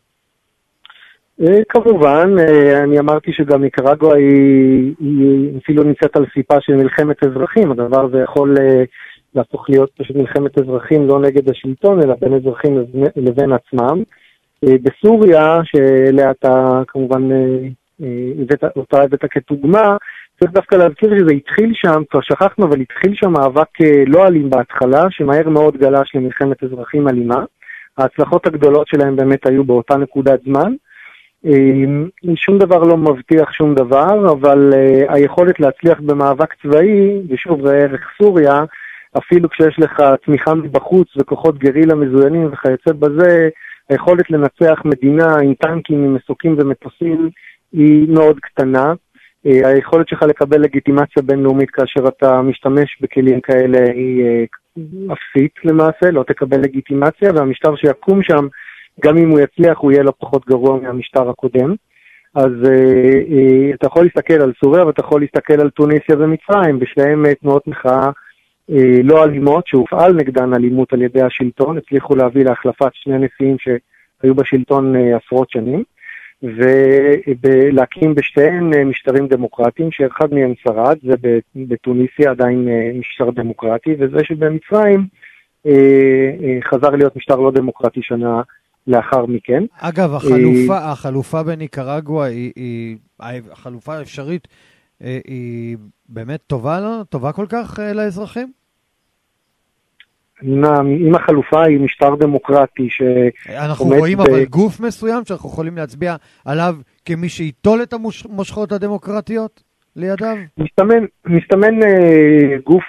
כמובן, אני אמרתי שגם ניקרגואה היא אפילו נמצאת על סיפה של מלחמת אזרחים. הדבר הזה יכול להפוך להיות פשוט מלחמת אזרחים לא נגד השלטון, אלא בין אזרחים לבין עצמם. בסוריה, שאליה אתה כמובן אותה הבאת כדוגמה, צריך דווקא להזכיר שזה התחיל שם, כבר שכחנו, אבל התחיל שם מאבק לא אלים בהתחלה, שמהר מאוד גלש למלחמת אזרחים אלימה. ההצלחות הגדולות שלהם באמת היו באותה נקודת זמן. שום דבר לא מבטיח שום דבר, אבל היכולת להצליח במאבק צבאי, ושוב זה ערך סוריה, אפילו כשיש לך תמיכה מבחוץ וכוחות גרילה מזוינים וכיוצא בזה, היכולת לנצח מדינה עם טנקים, עם מסוקים ומטוסים, היא מאוד קטנה. היכולת שלך לקבל לגיטימציה בינלאומית כאשר אתה משתמש בכלים כאלה היא אפסית למעשה, לא תקבל לגיטימציה, והמשטר שיקום שם, גם אם הוא יצליח, הוא יהיה לא פחות גרוע מהמשטר הקודם. אז אתה יכול להסתכל על סוריה, ואתה יכול להסתכל על טוניסיה ומצרים, בשלהם תנועות מחאה לא אלימות, שהופעל נגדן אלימות על ידי השלטון, הצליחו להביא להחלפת שני נשיאים שהיו בשלטון עשרות שנים, ולהקים בשתיהן משטרים דמוקרטיים, שאחד מהם שרד, זה בטוניסיה עדיין משטר דמוקרטי, וזה שבמצרים חזר להיות משטר לא דמוקרטי שנה לאחר מכן. אגב, החלופה בניקרגואה, החלופה האפשרית, היא באמת טובה, לא? טובה כל כך לאזרחים? אם החלופה היא משטר דמוקרטי אנחנו רואים אבל גוף מסוים שאנחנו יכולים להצביע עליו כמי שיטול את המושכות הדמוקרטיות לידיו? מסתמן גוף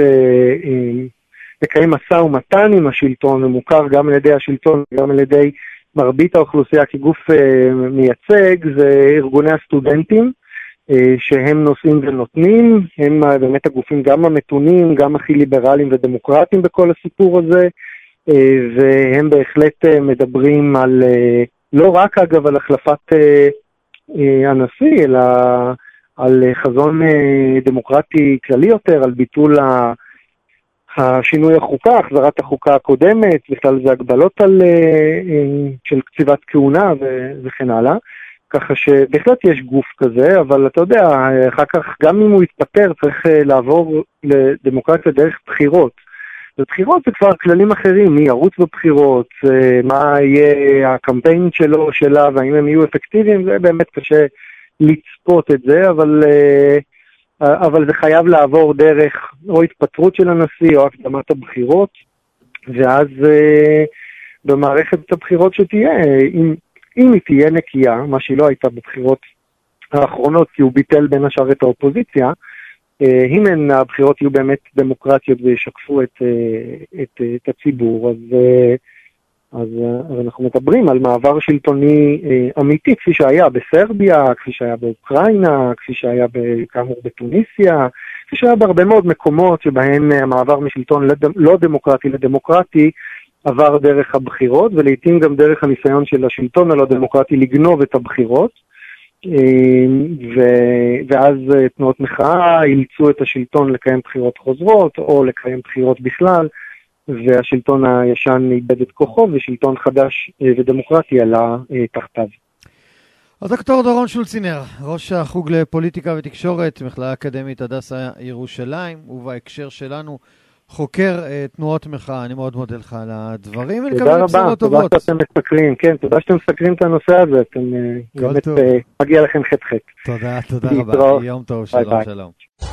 לקיים משא ומתן עם השלטון, ומוכר גם על ידי השלטון, גם על ידי מרבית האוכלוסייה כגוף מייצג, זה ארגוני הסטודנטים, שהם נושאים ונותנים, הם באמת הגופים גם המתונים, גם הכי ליברליים ודמוקרטיים בכל הסיפור הזה, והם בהחלט מדברים על, לא רק אגב על החלפת הנשיא, אלא על חזון דמוקרטי כללי יותר, על ביטול השינוי החוקה, החזרת החוקה הקודמת, בכלל זה הגבלות של קציבת כהונה וכן הלאה. ככה שבהחלט יש גוף כזה, אבל אתה יודע, אחר כך גם אם הוא יתפטר צריך לעבור לדמוקרטיה דרך בחירות. ובחירות זה כבר כללים אחרים, מי ירוץ בבחירות, מה יהיה הקמפיין שלו או שלה, והאם הם יהיו אפקטיביים, זה באמת קשה לצפות את זה, אבל זה חייב לעבור דרך או התפטרות של הנשיא או הקדמת הבחירות, ואז במערכת הבחירות שתהיה, אם היא תהיה נקייה, מה שהיא לא הייתה בבחירות האחרונות, כי הוא ביטל בין השאר את האופוזיציה, אם הן הבחירות יהיו באמת דמוקרטיות וישקפו את הציבור, אז אנחנו מדברים על מעבר שלטוני אמיתי, כפי שהיה בסרביה, כפי שהיה באוקראינה, כפי שהיה כאמור בתוניסיה, כפי שהיה בהרבה מאוד מקומות שבהן המעבר משלטון לא דמוקרטי לדמוקרטי, עבר דרך הבחירות, ולעיתים גם דרך הניסיון של השלטון הלא דמוקרטי לגנוב את הבחירות, ואז תנועות מחאה אילצו את השלטון לקיים בחירות חוזרות, או לקיים בחירות בכלל, והשלטון הישן איבד את כוחו, ושלטון חדש ודמוקרטי עלה תחתיו. הדוקטור דורון שולצינר, ראש החוג לפוליטיקה ותקשורת, מכללה אקדמית הדסה ירושלים, ובהקשר שלנו חוקר תנועות מחאה. אני מאוד מודה לך על הדברים, ונקבל בשורות טובות. תודה שאתם מסקרים, כן, תודה שאתם מסקרים את הנושא הזה, אתם באמת מגיע לכם חתכת. תודה, תודה רבה. יום טוב, שלום, שלום.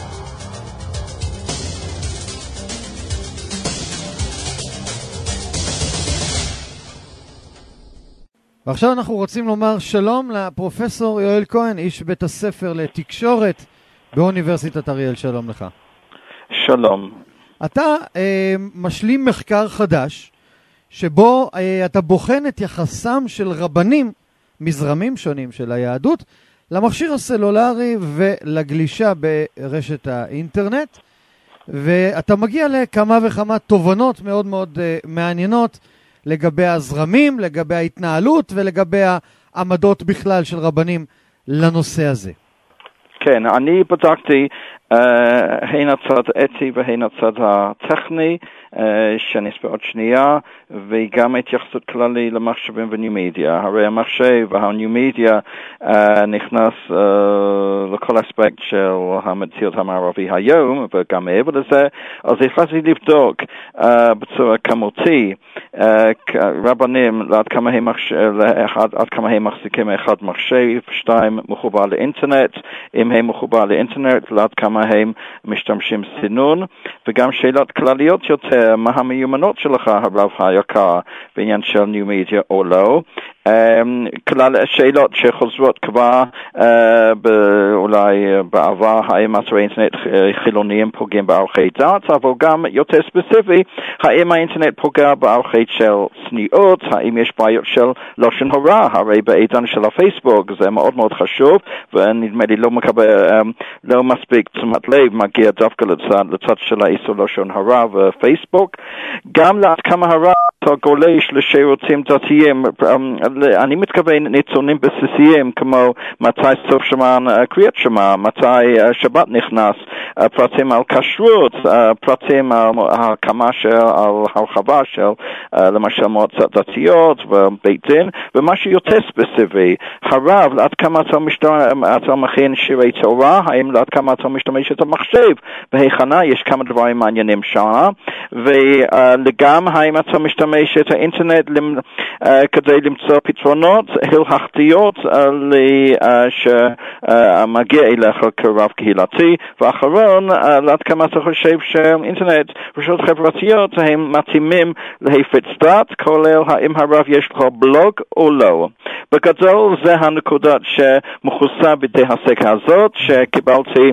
ועכשיו אנחנו רוצים לומר שלום לפרופסור יואל כהן, איש בית הספר לתקשורת באוניברסיטת אריאל. שלום לך. שלום. אתה משלים מחקר חדש, שבו אתה בוחן את יחסם של רבנים מזרמים שונים של היהדות למכשיר הסלולרי ולגלישה ברשת האינטרנט, ואתה מגיע לכמה וכמה תובנות מאוד מאוד מעניינות לגבי הזרמים, לגבי ההתנהלות ולגבי העמדות בכלל של רבנים לנושא הזה. כן, אני בדקתי הן הצד האתי והן הצד הטכני, שנספר עוד שנייה, וגם התייחסות כללי למחשבים וניו מדיה. הרי המחשב והניו מדיה נכנס לכל אספקט של המציאות המערבי היום, וגם מעבר לזה, אז החלטתי לבדוק בצורה כמותי רבנים עד כמה הם מחזיקים אחד מחשב, 2 מחובר לאינטרנט, אם הם מחובר לאינטרנט, ועד כמה הם משתמשים סינון, וגם שאלות כלליות יותר, מה המיומנות שלך הרב היקר בעניין של ניו מדיה או לא. כלל שאלות שחוזרות כבר אולי בעבר, האם אתרי אינטרנט חילוניים פוגעים בערכי דת, אבל גם יותר ספציפי, האם האינטרנט פוגע בערכי של צניעות, האם יש בעיות של לשון הרע, הרי בעידן של הפייסבוק זה מאוד מאוד חשוב, ונדמה לי לא מספיק תשומת לב מגיע דווקא לצד של האיסור לשון הרע ופייסבוק, גם לעד כמה הרע גולש לשירותים דתיים. אני מתכוון נתונים בסיסיים כמו מתי סוף שמן קריאת שמע, מתי שבת נכנס, פרטים על כשרות, פרטים על הקמה על הרחבה של למשל מועצות דתיות ובית דין, ומה שיותר ספציפי, הרב, לעד כמה אתה מכין שירי תורה, האם לעד כמה אתה משתמש את המחשב, בהיכנה יש כמה דברים מעניינים שם, וגם האם אתה משתמש את האינטרנט כדי למצוא פתרונות הלכתיות שמגיע אליך כרב קהילתי. ואחרון, עד כמה אתה חושב שהאינטרנט ורשתות חברתיות הם מתאימים להפיץ דת, כולל האם הרב יש לך בלוג או לא. בגדול זה הנקודה שמכוסה בידי הסקה הזאת, שקיבלתי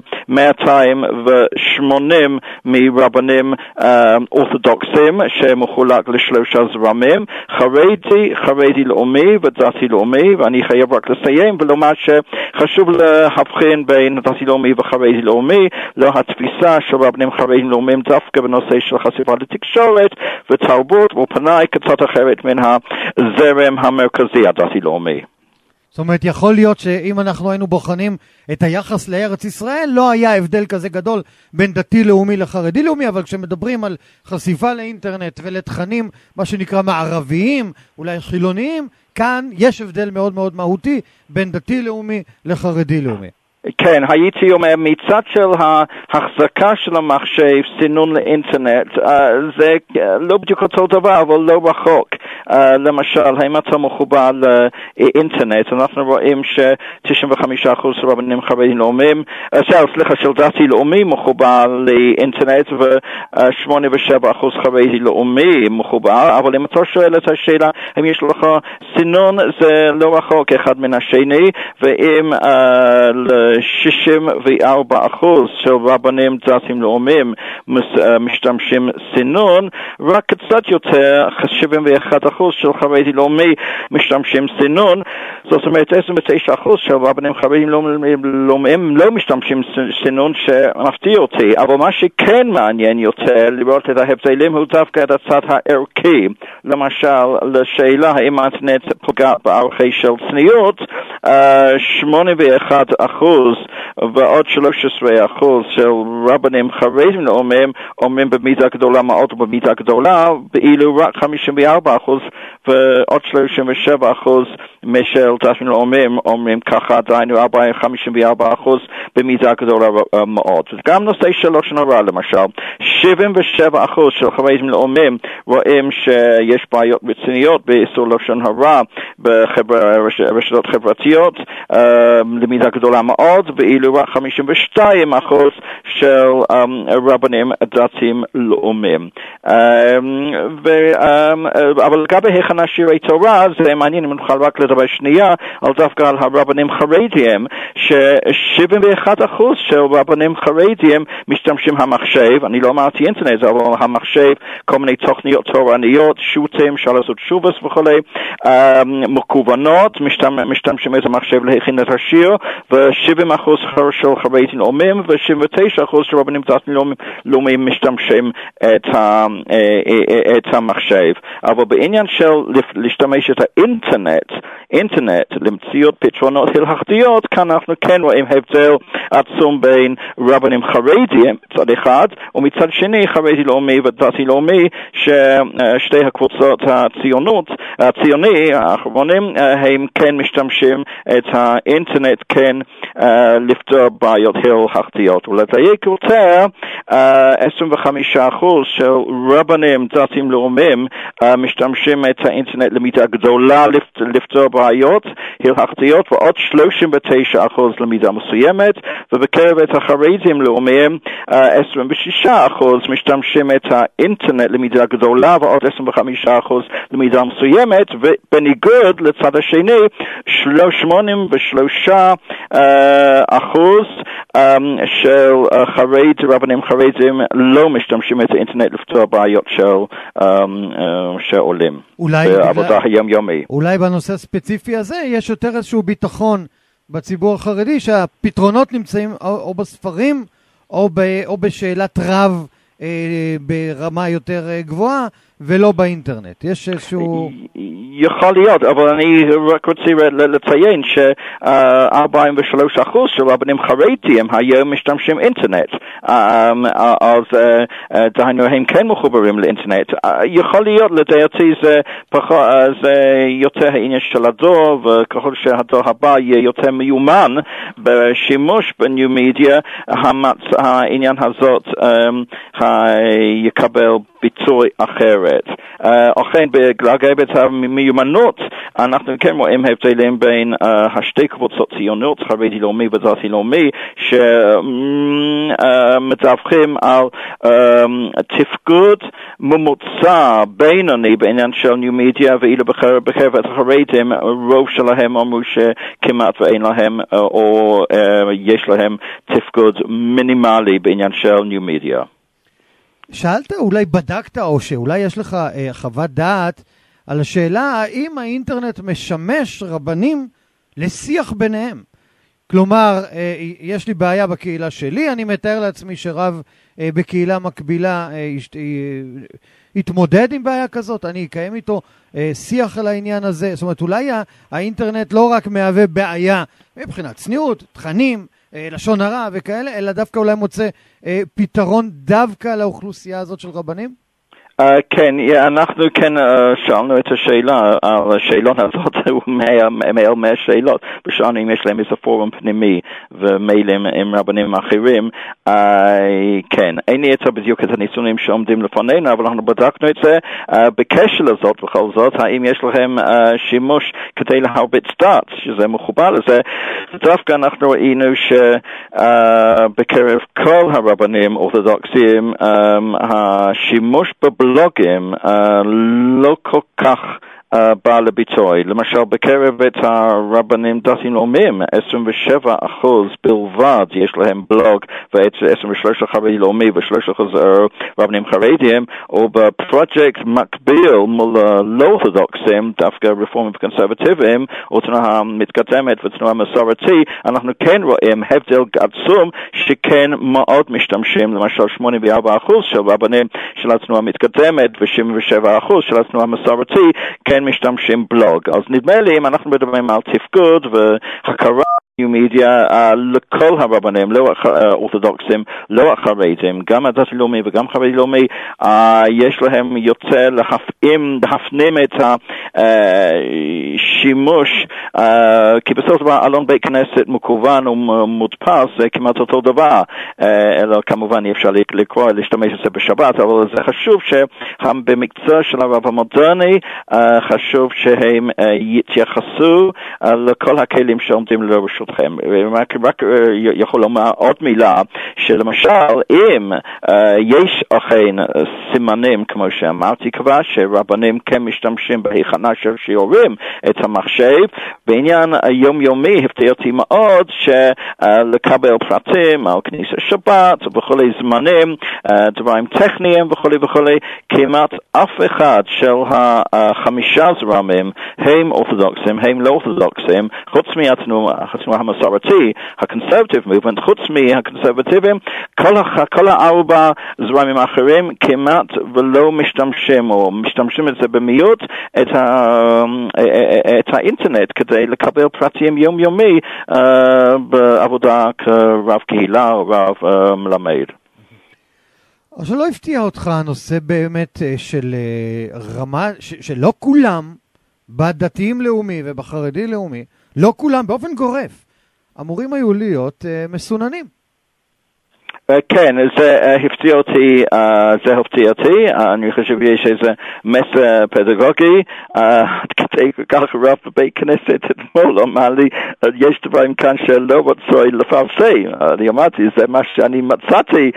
280 מרבנים אורתודוקסים שמחולק לשלושה זרמים, חרדי לאומי ודתי לאומי, ואני חייב רק לסיים ולומר שחשוב להבחין בין דתי לאומי וחרדי לאומי, לא התפיסה של רבנים חרדים לאומיים דווקא בנושא של חשיפה לתקשורת ותרבות, ופנאי קצת אחרת מן הזרם המרכזי הדתי לאומי. זאת אומרת, יכול להיות שאם אנחנו היינו בוחנים את היחס לארץ ישראל, לא היה הבדל כזה גדול בין דתי לאומי לחרדי לאומי, אבל כשמדברים על חשיפה לאינטרנט ולתכנים, מה שנקרא מערביים, אולי חילוניים, כאן יש הבדל מאוד מאוד מהותי בין דתי לאומי לחרדי לאומי. כן, הייתי אומר, מצד של ההחזקה של המחשב, סינון לאינטרנט, זה לא בדיוק אותו דבר, אבל לא רחוק. למשל, האם אתה מחובר לאינטרנט, אנחנו רואים ש-95% של רבנים חרדים לאומיים, של דתי לאומי מחובר לאינטרנט, ו-87% חרדי לאומי מחובר, אבל אם אתה שואל את השאלה, האם יש לך סינון, זה לא רחוק אחד מן השני, ואם 64% של רבנים דתיים לאומיים משתמשים סינון, רק קצת יותר 71% של חרדי לאומי משתמשים סינון. זאת אומרת 29% של רבנים חרדים לאומיים לא משתמשים סינון, שמפתיע אותי. אבל מה שכן מעניין יותר לראות את ההבדלים הוא דווקא את הצד הערכי. למשל, לשאלה האם האינטרנט פוגע בערכי של צניעות, 81% ועוד 13% של רבנים חרדים לאומיים אומרים במידה גדולה מאוד ובמידה גדולה, ואילו רק 54% ועוד 37% משל דתיים לאומיים אומרים ככה, דהיינו 54% במידה גדולה מאוד. גם נושא של לשון הרע למשל, 77% של חרדים לאומיים רואים שיש בעיות רציניות באיסור לשון הרע ברשתות חברתיות, למידה גדולה מאוד, ואילו רק 52% של רבנים דתיים לאומיים. אבל לגבי הכנה שירי תורה, זה מעניין אם נוכל רק לדבר שנייה על דווקא על הרבנים חרדיים, ש71% של רבנים חרדיים משתמשים המחשב, אני לא אמרתי אינטרנט, אבל המחשב, כל מיני תוכניות תורניות, שוטים, אפשר לעשות שובס וכו', מקוונות, משתמשים איזה מחשב להכין את השיר, ו70% של חרדים לאומיים, ו79% של רבנים לאומיים משתמשים את המחשב. אבל בעניין של להשתמש את האינטרנט למציאות פתרונות הלכתיות, כאן אנחנו כן רואים הבדל עצום בין רבנים חרדיים מצד אחד, ומצד שני חרדי לאומי ודתי לאומי, ששתי הקבוצות הציוני האחרונים, הם כן משתמשים את האינטרנט כן לפתור בעיות הלכתיות. ולדייק יותר, 25% של רבנים דתיים לאומיים משתמשים את האינטרנט למידה גדולה לפתור בעיות הלכתיות, ועוד 39% למידה מסוימת, ובקרב את החרדים לאומיים 26% משתמשים את האינטרנט למידה גדולה, ועוד 25% למידה מסוימת, ובניגוד לצד השני 83% של רבנים חרדים לא משתמשים את האינטרנט לפתור בעיות שעולים בעבודה היומיומי. אולי בנושא הספציפי הזה יש יותר איזשהו ביטחון בציבור החרדי שהפתרונות נמצאים או בספרים או בשאלת רב ברמה יותר גבוהה ולא באינטרנט. יש איזשהו... יכול להיות, אבל אני רק רוצה לציין ש43% של רבנים חרדיים היום משתמשים אינטרנט. אז דהיינו הם כן מחוברים לאינטרנט. יכול להיות לדעתי זה יותר העניין של הדור, וככל שהדור הבא יהיה יותר מיומן בשימוש בניו מדיה, העניין הזאת יקבל ביצוי אחרת. אכן בגלל את המיומנות אנחנו כן רואים הבדלים בין השתי קבוצות ציונות, חרדי לאומי ודתי לאומי, שמדווחים על תפקוד ממוצע בינוני בעניין של ניו מדיה, ואילו בקרב החרדים רוב שלהם אמרו שכמעט ואין להם או יש להם תפקוד מינימלי בעניין של ניו מדיה. שאלת, אולי בדקת, או שאולי יש לך חוות דעת על השאלה האם האינטרנט משמש רבנים לשיח ביניהם. כלומר, יש לי בעיה בקהילה שלי, אני מתאר לעצמי שרב בקהילה מקבילה יתמודד עם בעיה כזאת, אני אקיים איתו שיח על העניין הזה. זאת אומרת, אולי האינטרנט לא רק מהווה בעיה מבחינת צניעות, תכנים, לשון הרע וכאלה, אלא דווקא אולי מוצא פתרון דווקא לאוכלוסייה הזאת של רבנים? כן, אנחנו כן שאלנו את השאלה, השאלות הזאת הוא 100 שאלות, ושאלנו אם יש להם איזה פורום פנימי ומיילים עם רבנים אחרים. כן, אין לי בדיוק את הניסונים שעומדים לפנינו, אבל אנחנו בדקנו את זה בקשר לזאת בכל זאת, האם יש להם שימוש כדי להרביץ דת, שזה מחובר לזה. דווקא אנחנו ראינו שבקרב כל הרבנים אורתודוקסיים השימוש בבלוגים לא כל כך בא לביטוי. למשל בקרב את הרבנים דתיים לאומיים 27% בלבד יש להם בלוג, ואת 23% חרדי לאומי ו3% רבנים חרדיים, או בפרויקט מקביל מול לא אורתודוקסים, דווקא רפורמים וקונסרבטיביים, או תנועה המתקדמת ותנועה מסורתי, אנחנו כן רואים הבדל עצום שכן מאוד משתמשים. למשל 84% של רבנים של התנועה המתקדמת ו77% של התנועה המסורתי כן משתמשים בלוג. אז נדמה לי אם אנחנו מדברים על תפקוד והכרה ניו מדיה לכל הרבנים, לא אורתודוקסים, לא החרדים, גם הדתי לאומי וגם חרדי לאומי, יש להם יוצא להפנים את השימוש, כי בסוף דבר אלון בית כנסת מקוון ומודפס זה כמעט אותו דבר, אלא כמובן אי אפשר להשתמש בזה בשבת, אבל זה חשוב שבמקצוע של הרב המודרני חשוב שהם יתייחסו לכל הכלים שעומדים לרשות אפכם. רק יכול לומר עוד מילה, שלמשל אם יש אכן סימנים, כמו שאמרתי כבר, שרבנים כן משתמשים בהכנה של שיעורים את המחשב, בעניין היומיומי הפתיע אותי מאוד שלקבל פרטים על כניסת שבת וכולי זמנים, דברים טכניים וכולי, כמעט אף אחד של החמישה זרמים, הם אורתודוקסים, הם לא אורתודוקסים, חוץ מהתנועה המסורתי, הקונסרבטיב מובמנט, חוץ מהקונסרבטיבים, כל הארבע זרמים האחרים כמעט ולא משתמשים, או משתמשים את זה במיעוט, את האינטרנט כדי לקבל פרטים יומיומי בעבודה כרב קהילה או רב מלמד. או שלא הפתיע אותך הנושא באמת של רמה, שלא כולם בדתיים לאומי ובחרדי לאומי, לא כולם באופן גורף אמורים היו להיות מסוננים. כן, זה הפתיע אותי, אני חושב שיש איזה מסר פדגוגי, כדי כך רב בבית כנסת אתמול אמר לי, יש דברים כאן שלא רצוי לפרסם, אני אמרתי, זה מה שאני מצאתי,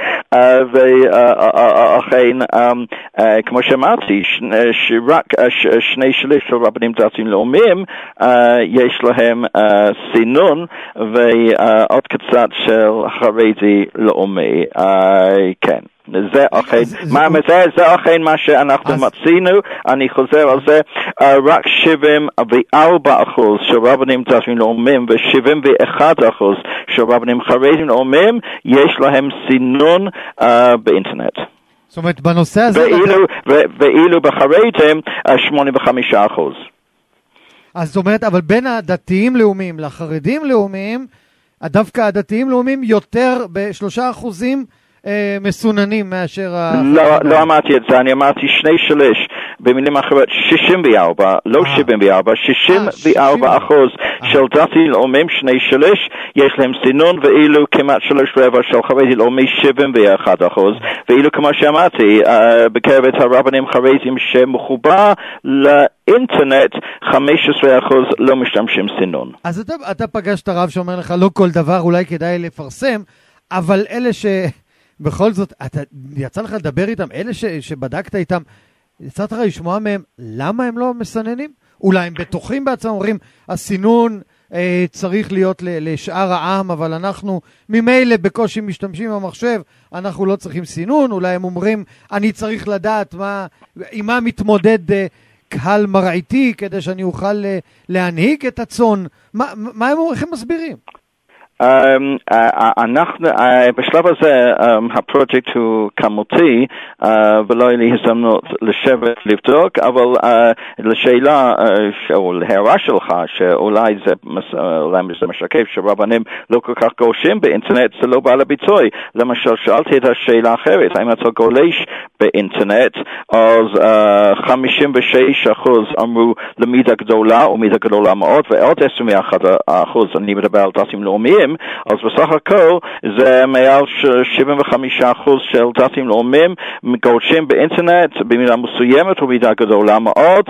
ואכן, כמו שאמרתי, רק שני שליש של רבנים דתיים לאומיים, יש להם סינון, ועוד קצת של חרדי לאומי. כן, זה אכן מה שאנחנו מצינו, אני חוזר על זה, רק 74% של רבנים דתיים לאומיים ו71% של רבנים חרדים לאומיים יש להם סינון באינטרנט. זאת אומרת, בנושא הזה... ואילו בחרדים 85%. אז זאת אומרת, אבל בין הדתיים לאומיים לחרדים לאומיים, דווקא הדתיים לאומיים יותר ב3% מסוננים מאשר... לא אמרתי את זה, אני אמרתי שני שליש, במילים אחרות 64, לא 74, 64% של דתיים לאומיים, שני שליש, יש להם סינון, ואילו כמעט 3/4 של חרדים לאומי 71%, ואילו כמו שאמרתי, בקרב הרבנים חרדים שמחובר לאינטרנט, 15% לא משתמשים סינון. אז אתה פגשת רב שאומר לך, לא כל דבר אולי כדאי לפרסם, אבל אלה שבכל זאת, יצא לך לדבר איתם, אלה שבדקת איתם, יצאת לך לשמוע מהם, למה הם לא מסננים? אולי הם בטוחים בעצמם, אומרים, הסינון צריך להיות לשאר העם, אבל אנחנו ממילא בקושי משתמשים במחשב, אנחנו לא צריכים סינון, אולי הם אומרים, אני צריך לדעת עם מה מתמודד קהל מרעיתי, כדי שאני אוכל להנהיג את הצאן. מה הם אומרים? הם מסבירים? אנחנו, בשלב הזה, הפרויקט הוא כמותי, ולא היה לי הזדמנות לשבת לבדוק, אבל לשאלה, או להערה שלך, שאולי זה משקף שרבנים לא כל כך גולשים באינטרנט, זה לא בא לביטוי. למשל, שאלתי את השאלה האחרת, האם אתה גולש באינטרנט, אז 56% אמרו למידה גדולה, או מידה גדולה מאוד, ועוד 21%, אני מדבר על דתיים לאומיים, אז בסך הכל זה מעל 75% של דתיים לאומיים גולשים באינטרנט במידה מסוימת ומידה גדולה מאוד,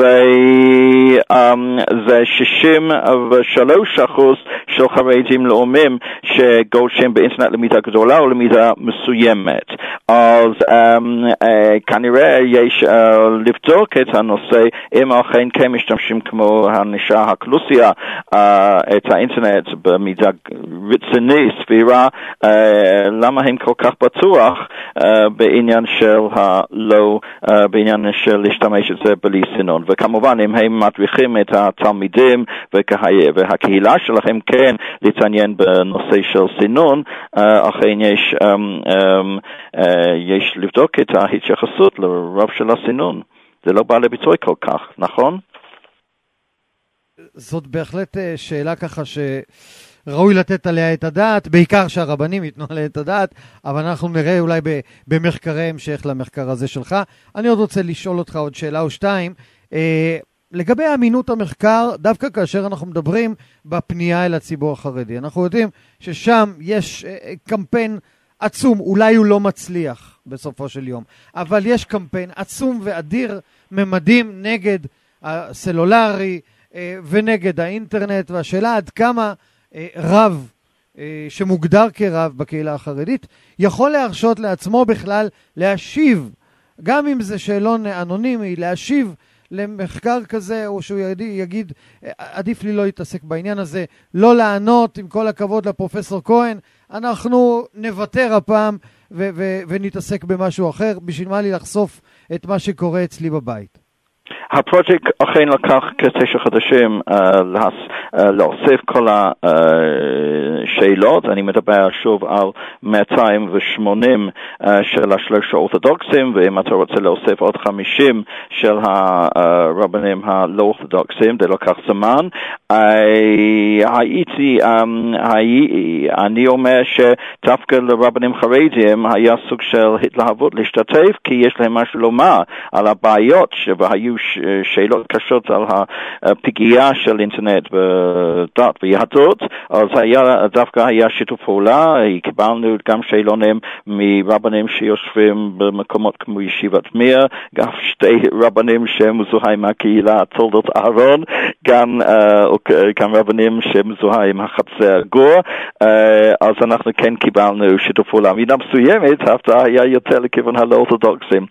וזה 63% של חרדים לאומיים שגולשים באינטרנט למידה גדולה או למידה מסוימת. אז כנראה יש לבדוק את הנושא אם אכן כן משתמשים כמו הנשה הקלוסיה את האינטרנט במידה רציני, סבירה, למה הם כל כך בטוח בעניין של בעניין של להשתמש את זה בלי סינון. וכמובן, אם הם מדריכים את התלמידים והקהילה שלהם כן להתעניין בנושא של סינון, אכן יש לבדוק את ההתייחסות לרב של הסינון. זה לא בא לביטוי כל כך, נכון? זאת בהחלט שאלה ככה ראוי לתת עליה את הדעת, בעיקר שהרבנים ייתנו עליה את הדעת, אבל אנחנו נראה אולי במחקרי המשך למחקר הזה שלך. אני עוד רוצה לשאול אותך עוד שאלה או שתיים, לגבי אמינות המחקר, דווקא כאשר אנחנו מדברים בפנייה אל הציבור החרדי. אנחנו יודעים ששם יש קמפיין עצום, אולי הוא לא מצליח בסופו של יום, אבל יש קמפיין עצום ואדיר ממדים נגד הסלולרי ונגד האינטרנט, והשאלה עד כמה רב שמוגדר כרב בקהילה החרדית, יכול להרשות לעצמו בכלל להשיב, גם אם זה שאלון אנונימי, להשיב למחקר כזה, או שהוא יגיד, עדיף לי לא להתעסק בעניין הזה, לא לענות, עם כל הכבוד לפרופסור כהן, אנחנו נוותר הפעם ונתעסק במשהו אחר, בשביל מה לי לחשוף את מה שקורה אצלי בבית. הפרויקט אכן לקח כ9 חודשים להוסיף כל השאלות. אני מדבר שוב על 280 של השלושה אורתודוקסים, ואם אתה רוצה להוסיף עוד 50 של הרבנים הלא אורתודוקסים, זה לקח זמן. אני אומר שדווקא לרבנים חרדיים היה סוג של התלהבות להשתתף, כי יש להם משהו לומר על הבעיות שהיו שאלות קשות על הפגיעה של אינטרנט בדת ויהדות, אז דווקא היה שיתוף פעולה. קיבלנו גם שאלונים מרבנים שיושבים במקומות כמו ישיבת מיר, גם 2 רבנים שמזוהים עם הקהילה תולדות אהרון, גם רבנים שמזוהים עם החצר גור, אז אנחנו כן קיבלנו שיתוף פעולה. מידה מסוימת, ההפתעה היה יותר לכיוון הלא אורתודוקסים,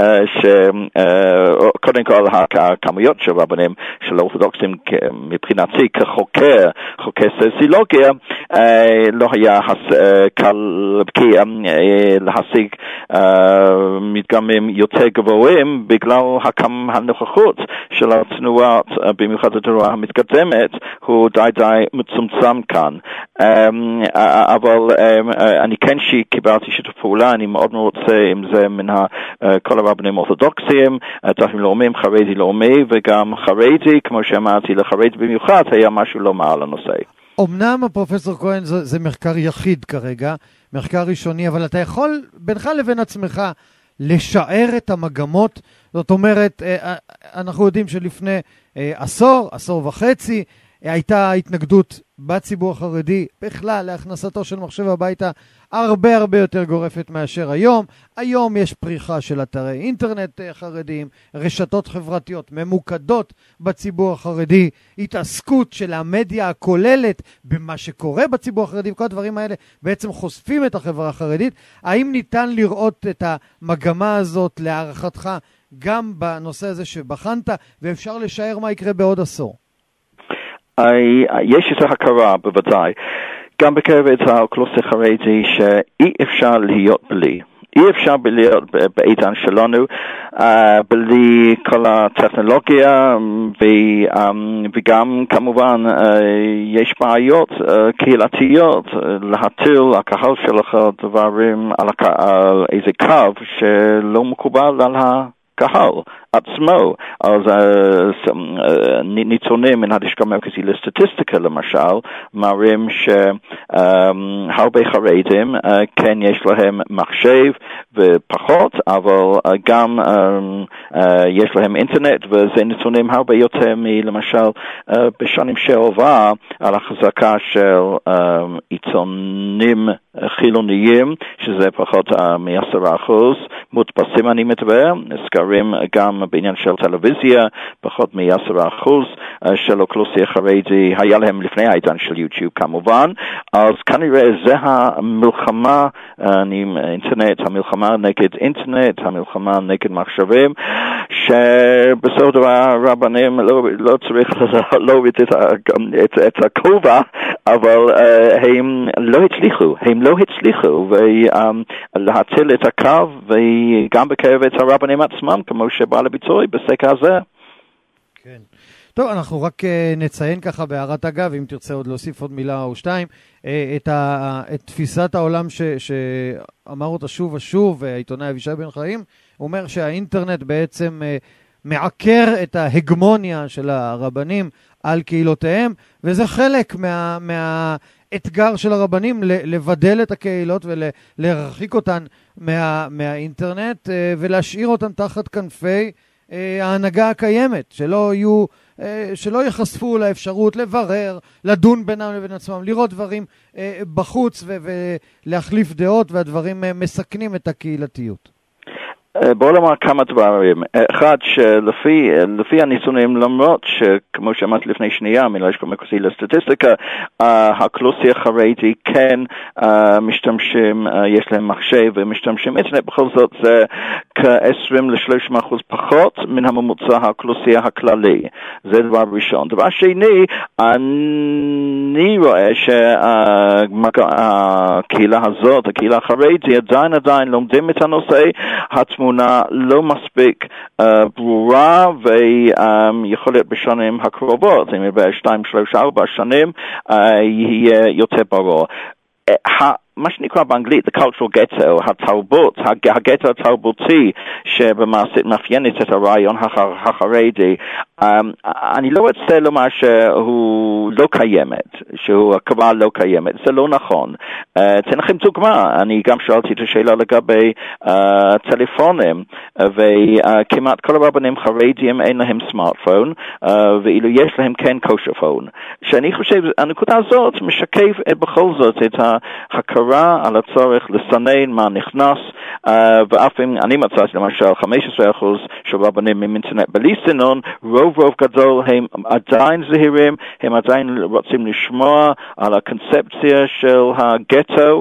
שקודם כל הכמויות של רבנים של האורתודוקסים מבחינתי כחוקר סוציולוגיה לא היה קל להשיג מדגמים יותר גבוהים בגלל הנוכחות של התנועה, במיוחד התנועה המתקדמת, הוא די מצומצם כאן. אבל אני כן שקיבלתי שיתוף פעולה, אני מאוד רוצה אם זה מן כל הרבנים האורתודוקסיים, דתיים לאומיים, חרדי לאומי, וגם חרדי, כמו שאמרתי, לחרדי במיוחד, היה משהו לומר על הנושא. אמנם הפרופסור כהן זה מחקר יחיד כרגע, מחקר ראשוני, אבל אתה יכול בינך לבין עצמך לשער את המגמות. זאת אומרת, אנחנו יודעים שלפני עשור וחצי, הייתה התנגדות בציבור החרדי בכלל להכנסתו של מחשב הביתה הרבה יותר גורפת מאשר היום. היום יש פריחה של אתרי אינטרנט חרדיים, רשתות חברתיות ממוקדות בציבור החרדי, התעסקות של המדיה הכוללת במה שקורה בציבור החרדי, וכל הדברים האלה בעצם חושפים את החברה החרדית. האם ניתן לראות את המגמה הזאת להערכתך גם בנושא הזה שבחנת, ואפשר לשער מה יקרה בעוד עשור? יש איזו הכרה בוודאי, גם בקרב את האוכלוסייה החרדית, שאי אפשר להיות בלי. אי אפשר להיות בעידן שלנו בלי כל הטכנולוגיה, וגם כמובן יש בעיות קהילתיות להטיל הקהל שלך דברים על איזה קו שלא מקובל על הקהל עצמו. אז ניתונים מן הלשכה המרכזית לסטטיסטיקה למשל מראים שהרבה חרדים כן יש להם מחשב ופחות, אבל גם יש להם אינטרנט, וזה נתונים הרבה יותר מלמשל בשנים שעבר על החזקה של עיתונים חילוניים, שזה פחות מ10% מודפסים. אני מדבר, סקרים גם בעניין של טלוויזיה, פחות מ10% של אוכלוסייה חרדי היה להם לפני העידן של יוטיוב כמובן. אז כנראה זה המלחמה, אינטרנט, המלחמה נגד אינטרנט, המלחמה נגד מחשבים, שבסוף דבר רבנים לא צריך להוריד את הכובע, אבל הם לא הצליחו ולהטיל את הקו, וגם בקרב את הרבנים עצמם, כמו שבא לביצוע בסקר הזה. כן. טוב, אנחנו רק נציין ככה בהערת אגב, אם תרצה עוד להוסיף עוד מילה או שתיים, את תפיסת העולם שאמר אותה שוב ושוב, העיתונאי אבישי בן חיים, הוא אומר שהאינטרנט בעצם מעקר את ההגמוניה של הרבנים על קהילותיהם, וזה חלק מהאתגר של הרבנים לבדל את הקהילות ולהרחיק אותן מהאינטרנט, ולהשאיר אותן תחת כנפי ההנהגה הקיימת, שלא יחשפו לאפשרות לברר, לדון בינם לבין עצמם, לראות דברים בחוץ ולהחליף דעות, והדברים מסכנים את הקהילתיות. בואו נאמר כמה דברים. אחד, שלפי הניסונים, למרות שכמו שאמרתי לפני שנייה, מלשכה המרכזית לסטטיסטיקה, האוכלוסייה החרדית כן משתמשים, יש להם מחשב ומשתמשים אינטרנט, בכל זאת זה כ-20-30% פחות מן הממוצע האוכלוסייה הכללי. זה דבר ראשון. דבר שני, אני רואה שהקהילה הזאת, הקהילה החרדית, עדיין לומדים את הנושא, התמונה לא מספיק ברורה, ויכול להיות בשנים הקרובות, אם יהיה 2, 3, 4 שנים, יהיה יותר ברור. מה שנקרא באנגלית, the cultural ghetto, התרבות, הגטו התרבותי שבמעשית מאפיינת את הרעיון החרדי, אני לא רוצה לומר שהוא לא קיימת, שהוא כבר לא קיימת, זה לא נכון. אתן לכם דוגמה, אני גם שאלתי את השאלה לגבי טלפונים, וכמעט כל הרבנים חרדיים אין להם סמארטפון, ואילו יש להם כן קושרפון. שאני חושב, הנקודה הזאת משקף בכל זאת את ההכרה על הצורך לסנן מה נכנס, ואף אם אני מצאתי למשל 15% של רבנים עם אינטרנט בלי סינון, רוב גדול הם עדיין זהירים, הם עדיין רוצים לשמוע על הקונספציה של הגטו,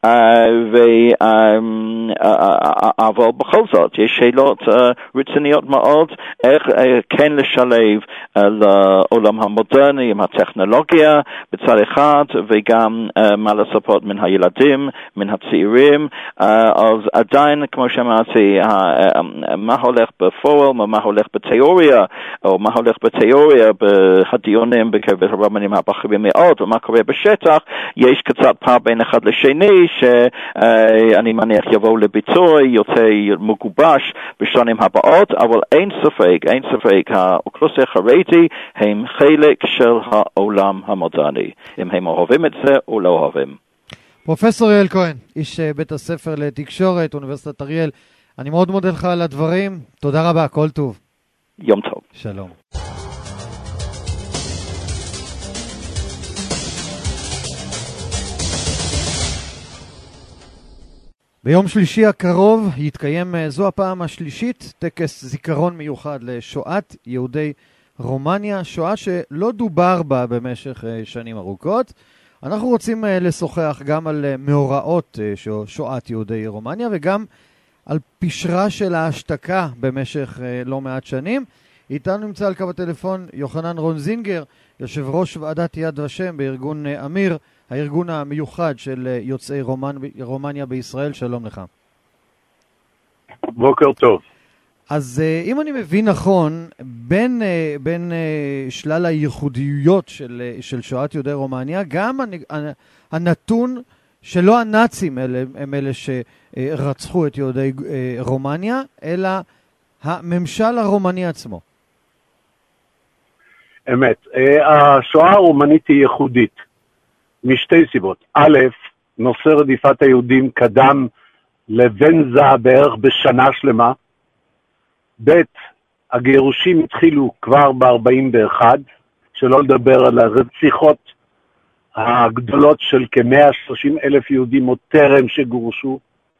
אבל בכל זאת יש שאלות רציניות מאוד, איך כן לשלב לעולם המודרני עם הטכנולוגיה בצד אחד, וגם מה לספות מן הילדים, מן הצעירים. אז עדיין, כמו שאמרתי, מה הולך בפועל, מה הולך בתיאוריה, או מה הולך בתיאוריה בדיונים בקרב הרבנים הבכירים מאוד, ומה קורה בשטח, יש קצת פער בין אחד לשני, שאני מניח יבואו לביטוי יותר מגובש בשנים הבאות, אבל אין ספק, האוכלוסייה החרדית הם חלק של העולם המודרני, אם הם אוהבים את זה או לא אוהבים. פרופסור יואל כהן, איש בית הספר לתקשורת, אוניברסיטת אריאל, אני מאוד מודה לך על הדברים, תודה רבה, כל טוב. יום טוב. שלום. ביום שלישי הקרוב יתקיים זו הפעם השלישית טקס זיכרון מיוחד לשואת יהודי רומניה, שואה שלא דובר בה במשך שנים ארוכות. אנחנו רוצים לשוחח גם על מאורעות שואת יהודי רומניה וגם על פשרה של ההשתקה במשך לא מעט שנים. איתנו נמצא על קו הטלפון יוחנן רונזינגר, יושב ראש ועדת יד ושם בארגון אמיר, הארגון המיוחד של יוצאי רומניה בישראל. שלום לך. בוקר טוב. אז אם אני מבין נכון, בין שלל הייחודיות של שואת יהודי רומניה, גם הנתון שלא הנאצים הם אלה שרצחו את יהודי רומניה, אלא הממשל הרומני עצמו. אמת. השואה הרומנית היא ייחודית, משתי סיבות. א', נושא רדיפת היהודים קדם לבנזה בערך בשנה שלמה. ב', הגירושים התחילו כבר ב-41, שלא לדבר על הרציחות הגדולות של כ-130,000 יהודים עוד טרם שגורשו.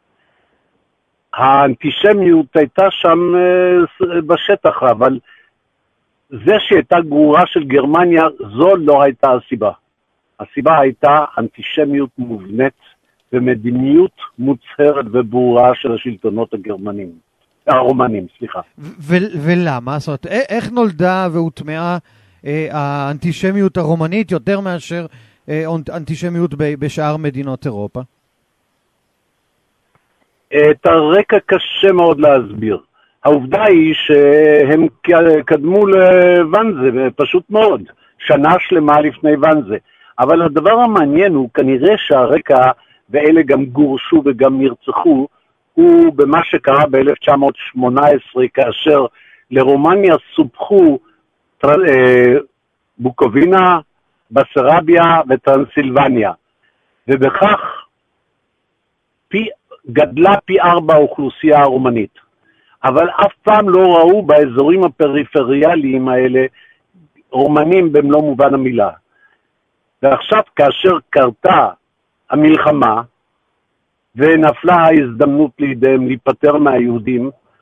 האנטישמיות הייתה שם בשטח, אבל זה שהייתה גרורה של גרמניה, זו לא הייתה הסיבה. הסיבה הייתה אנטישמיות מובנית ומדיניות מוצהרת וברורה של השלטונות הרומנים, סליחה. ולמה? זאת אומרת, איך נולדה והוטמעה האנטישמיות הרומנית יותר מאשר אנטישמיות בשאר מדינות אירופה? את הרקע קשה מאוד להסביר. העובדה היא שהם קדמו לוונזה, פשוט מאוד, שנה שלמה לפני וונזה. אבל הדבר המעניין הוא כנראה שהרקע, ואלה גם גורשו וגם נרצחו, הוא במה שקרה ב-1918, כאשר לרומניה סופחו בוקובינה, בסרביה וטרנסילבניה. ובכך גדלה פי 4 האוכלוסייה הרומנית. אבל אף פעם לא ראו באזורים הפריפריאליים האלה רומנים במלוא מובן המילה. ועכשיו כאשר קרתה המלחמה ונפלה ההזדמנות לידיהם להיפטר מהיהודים,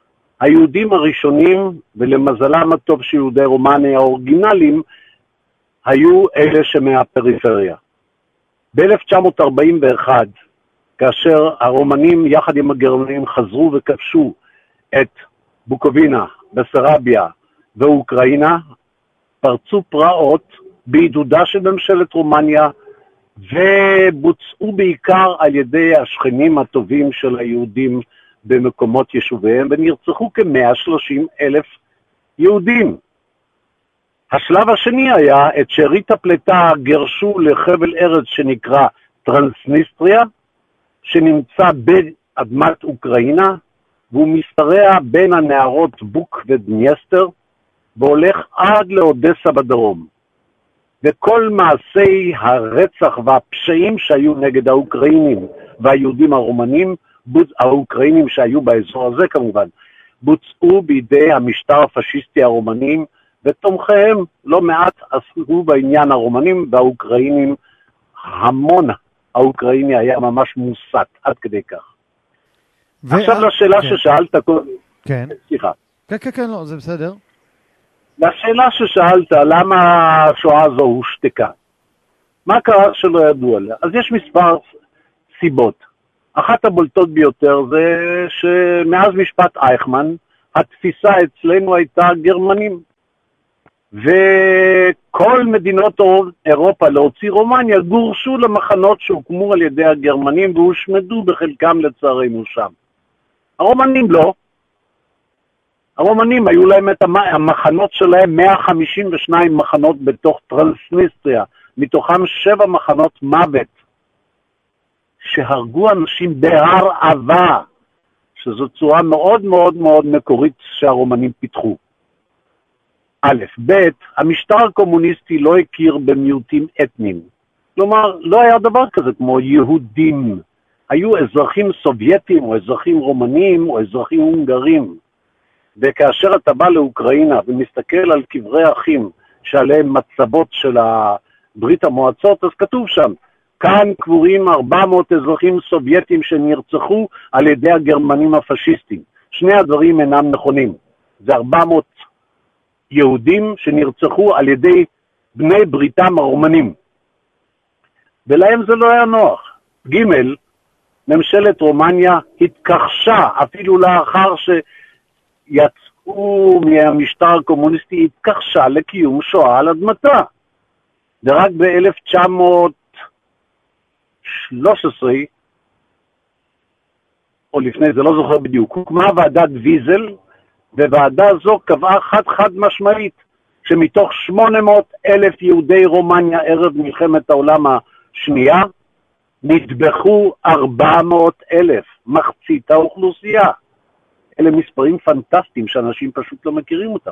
היהודים הראשונים, ולמזלם הטוב שיהודי רומניה האורגינליים, היו אלה שמהפריפריה. ב-1941, כאשר הרומנים יחד עם הגרמנים חזרו וכבשו את בוקובינה, בסרביה ואוקראינה, פרצו פרעות בעידודה של ממשלת רומניה, ובוצעו בעיקר על ידי השכנים הטובים של היהודים במקומות יישוביהם, ונרצחו כ-130,000 יהודים. השלב השני היה, את שארית הפלטה גרשו לחבל ארץ שנקרא טרנסניסטריה, שנמצא באדמת אוקראינה, והוא משתרע בין הנהרות בוק ודנייסטר, והולך עד לאודסה בדרום. וכל מעשי הרצח והפשעים שהיו נגד האוקראינים והיהודים הרומנים, האוקראינים שהיו באזור הזה כמובן, בוצעו בידי המשטר הפשיסטי הרומנים, ותומכיהם לא מעט עשו בעניין הרומנים והאוקראינים, המון האוקראיני היה ממש מוסת עד כדי כך. עכשיו לשאלה ששאלת קודם. כן. סליחה. כן, לא, זה בסדר. לשאלה ששאלת, למה השואה הזו הושתקה? מה קרה שלא ידעו עליה? אז יש מספר סיבות. אחת הבולטות ביותר זה שמאז משפט אייכמן, התפיסה אצלנו הייתה גרמנים. וכל מדינות אירופה להוציא רומניה גורשו למחנות שהוקמו על ידי הגרמנים והושמדו בחלקם לצערנו שם. הרומנים לא. הרומנים היו להם את המחנות שלהם, 152 מחנות בתוך טרנסניסטריה, מתוכם 7 מחנות מוות, שהרגו אנשים בהרעבה, שזו צורה מאוד מאוד מאוד מקורית שהרומנים פיתחו. א', ב', המשטר הקומוניסטי לא הכיר במיעוטים אתניים. כלומר, לא היה דבר כזה כמו יהודים. היו אזרחים סובייטים, או אזרחים רומנים, או אזרחים הונגרים. וכאשר אתה בא לאוקראינה ומסתכל על קברי אחים שעליהם מצבות של ברית המועצות, אז כתוב שם, כאן קבורים 400 אזרחים סובייטים שנרצחו על ידי הגרמנים הפשיסטים. שני הדברים אינם נכונים. זה 400 יהודים שנרצחו על ידי בני בריתם הרומנים. ולהם זה לא היה נוח. ג', ממשלת רומניה התכחשה, אפילו לאחר שיצאו מהמשטר הקומוניסטי, התכחשה לקיום שואה על אדמתה. ורק ב-1913, או לפני זה, לא זוכר בדיוק, הוקמה ועדת ויזל, וועדה זו קבעה חד משמעית, שמתוך 800,000 יהודי רומניה ערב מלחמת העולם השנייה, נטבחו 400,000, מחצית האוכלוסייה. אלה מספרים פנטסטיים שאנשים פשוט לא מכירים אותם.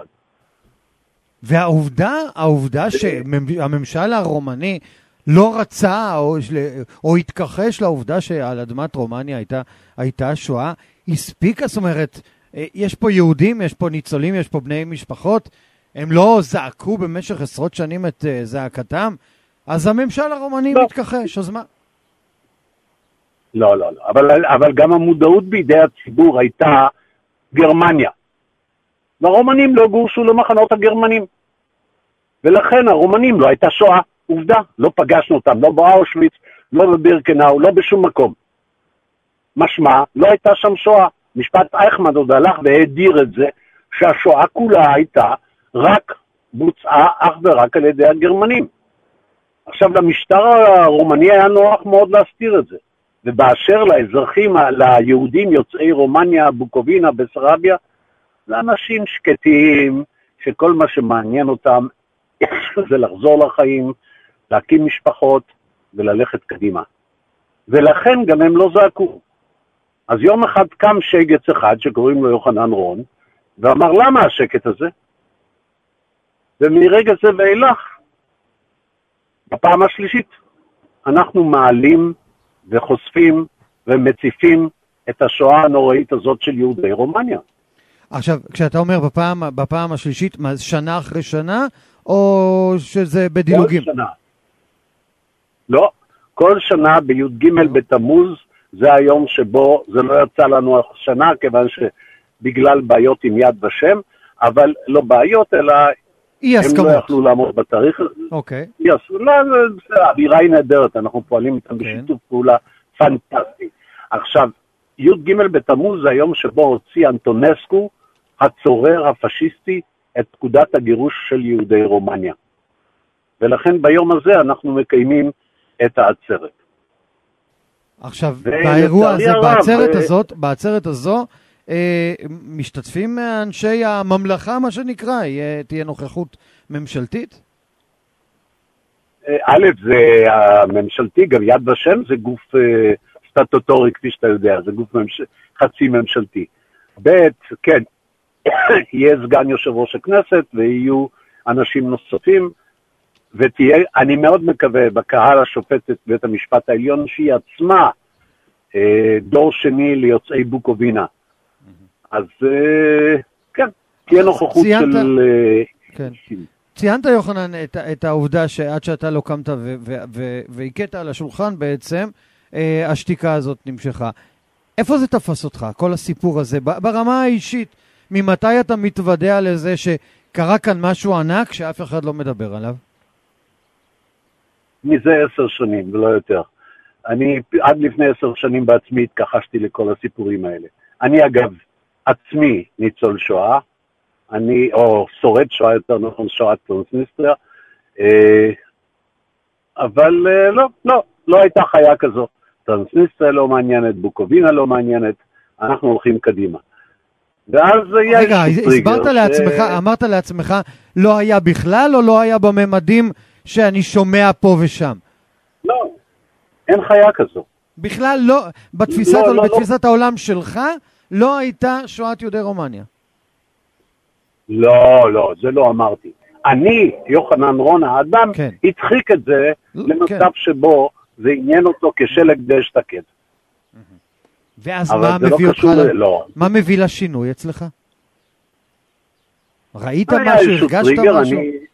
והעובדה שהממשל הרומני לא רצה או התכחש לעובדה שעל אדמת רומניה הייתה שואה, הספיקה, זאת אומרת, יש פה יהודים, יש פה ניצולים, יש פה בני משפחות, הם לא זעקו במשך עשרות שנים את זעקתם, אז הממשל הרומני מתכחש, אז מה? לא, אבל גם המודעות בידי הציבור הייתה גרמניה. והרומנים לא גורשו למחנות הגרמנים. ולכן הרומנים לא הייתה שואה, עובדה, לא פגשנו אותם, לא באושוויץ, לא בבירקנאו, לא בשום מקום. משמע, לא הייתה שם שואה. משפט אייכמן עוד הלך והדיר את זה, שהשואה כולה הייתה בוצעה אך ורק על ידי הגרמנים. עכשיו, למשטר הרומני היה נוח מאוד להסתיר את זה. ובאשר לאזרחים, ליהודים יוצאי רומניה, בוקובינה, בסרביה, זה אנשים שקטים, שכל מה שמעניין אותם זה לחזור לחיים, להקים משפחות וללכת קדימה. ולכן גם הם לא זעקו. אז יום אחד קם שגץ אחד שקוראים לו יוחנן רון, ואמר, למה השקט הזה? ומרגע זה ואילך, בפעם השלישית, אנחנו מעלים וחושפים ומציפים את השואה הנוראית הזאת של יהודי רומניה. עכשיו, כשאתה אומר בפעם השלישית, מה, שנה אחרי שנה, או שזה בדילוגים? כל שנה. לא, כל שנה בי"ג בתמוז, זה היום שבו זה לא יצא לנו השנה, כיוון בגלל בעיות עם יד ושם, אבל לא בעיות, אלא הם לא יכלו לעמוד בתאריך הזה. אוקיי. האווירה היא נהדרת, אנחנו פועלים איתם בשיתוף פעולה פנטסטי. עכשיו, י"ג בתמוז זה היום שבו הוציא אנטונסקו, הצורר הפשיסטי, את פקודת הגירוש של יהודי רומניה. ולכן ביום הזה אנחנו מקיימים את העצרת. עכשיו, באירוע הזה, בעצרת הזו, משתתפים אנשי הממלכה, מה שנקרא, תהיה נוכחות ממשלתית? א', זה הממשלתי, גם יד ושם זה גוף סטטוטורי, כפי שאתה יודע, זה גוף חצי ממשלתי. ב', כן, יהיה סגן יושב ראש הכנסת, ויהיו אנשים נוספים, ותהיה, אני מאוד מקווה, בקהל השופטת בית המשפט העליון, שהיא עצמה דור שני ליוצאי בוקובינה. אז כן, תהיה נוכחות של... כן. ציינת, יוחנן, את העובדה שעד שאתה לא קמת והקית על השולחן בעצם, השתיקה הזאת נמשכה. איפה זה תפס אותך, כל הסיפור הזה? ברמה האישית, ממתי אתה מתוודע לזה שקרה כאן משהו ענק שאף אחד לא מדבר עליו? מזה 10 שנים, ולא יותר. אני עד לפני 10 שנים בעצמי התכחשתי לכל הסיפורים האלה. אני אגב, עצמי ניצול שואה, או שורד שואה, יותר נכון שואת טרנסניסטריה, אבל לא הייתה חיה כזו. טרנסניסטריה לא מעניינת, בוקובינה לא מעניינת, אנחנו הולכים קדימה. ואז רגע, אמרת לעצמך, לא היה בכלל או לא היה בממדים שאני שומע פה ושם? לא, אין חיה כזו. בכלל לא, בתפיסת העולם שלך, לא הייתה שואת יהודי רומניה. לא, זה לא אמרתי. אני, יוחנן רון האדם, הדחיק את זה למצב שבו זה עניין אותו כשלג דאשתקד. ואז מה מביא אותך? מה מביא לשינוי אצלך? ראית משהו? הרגשת משהו?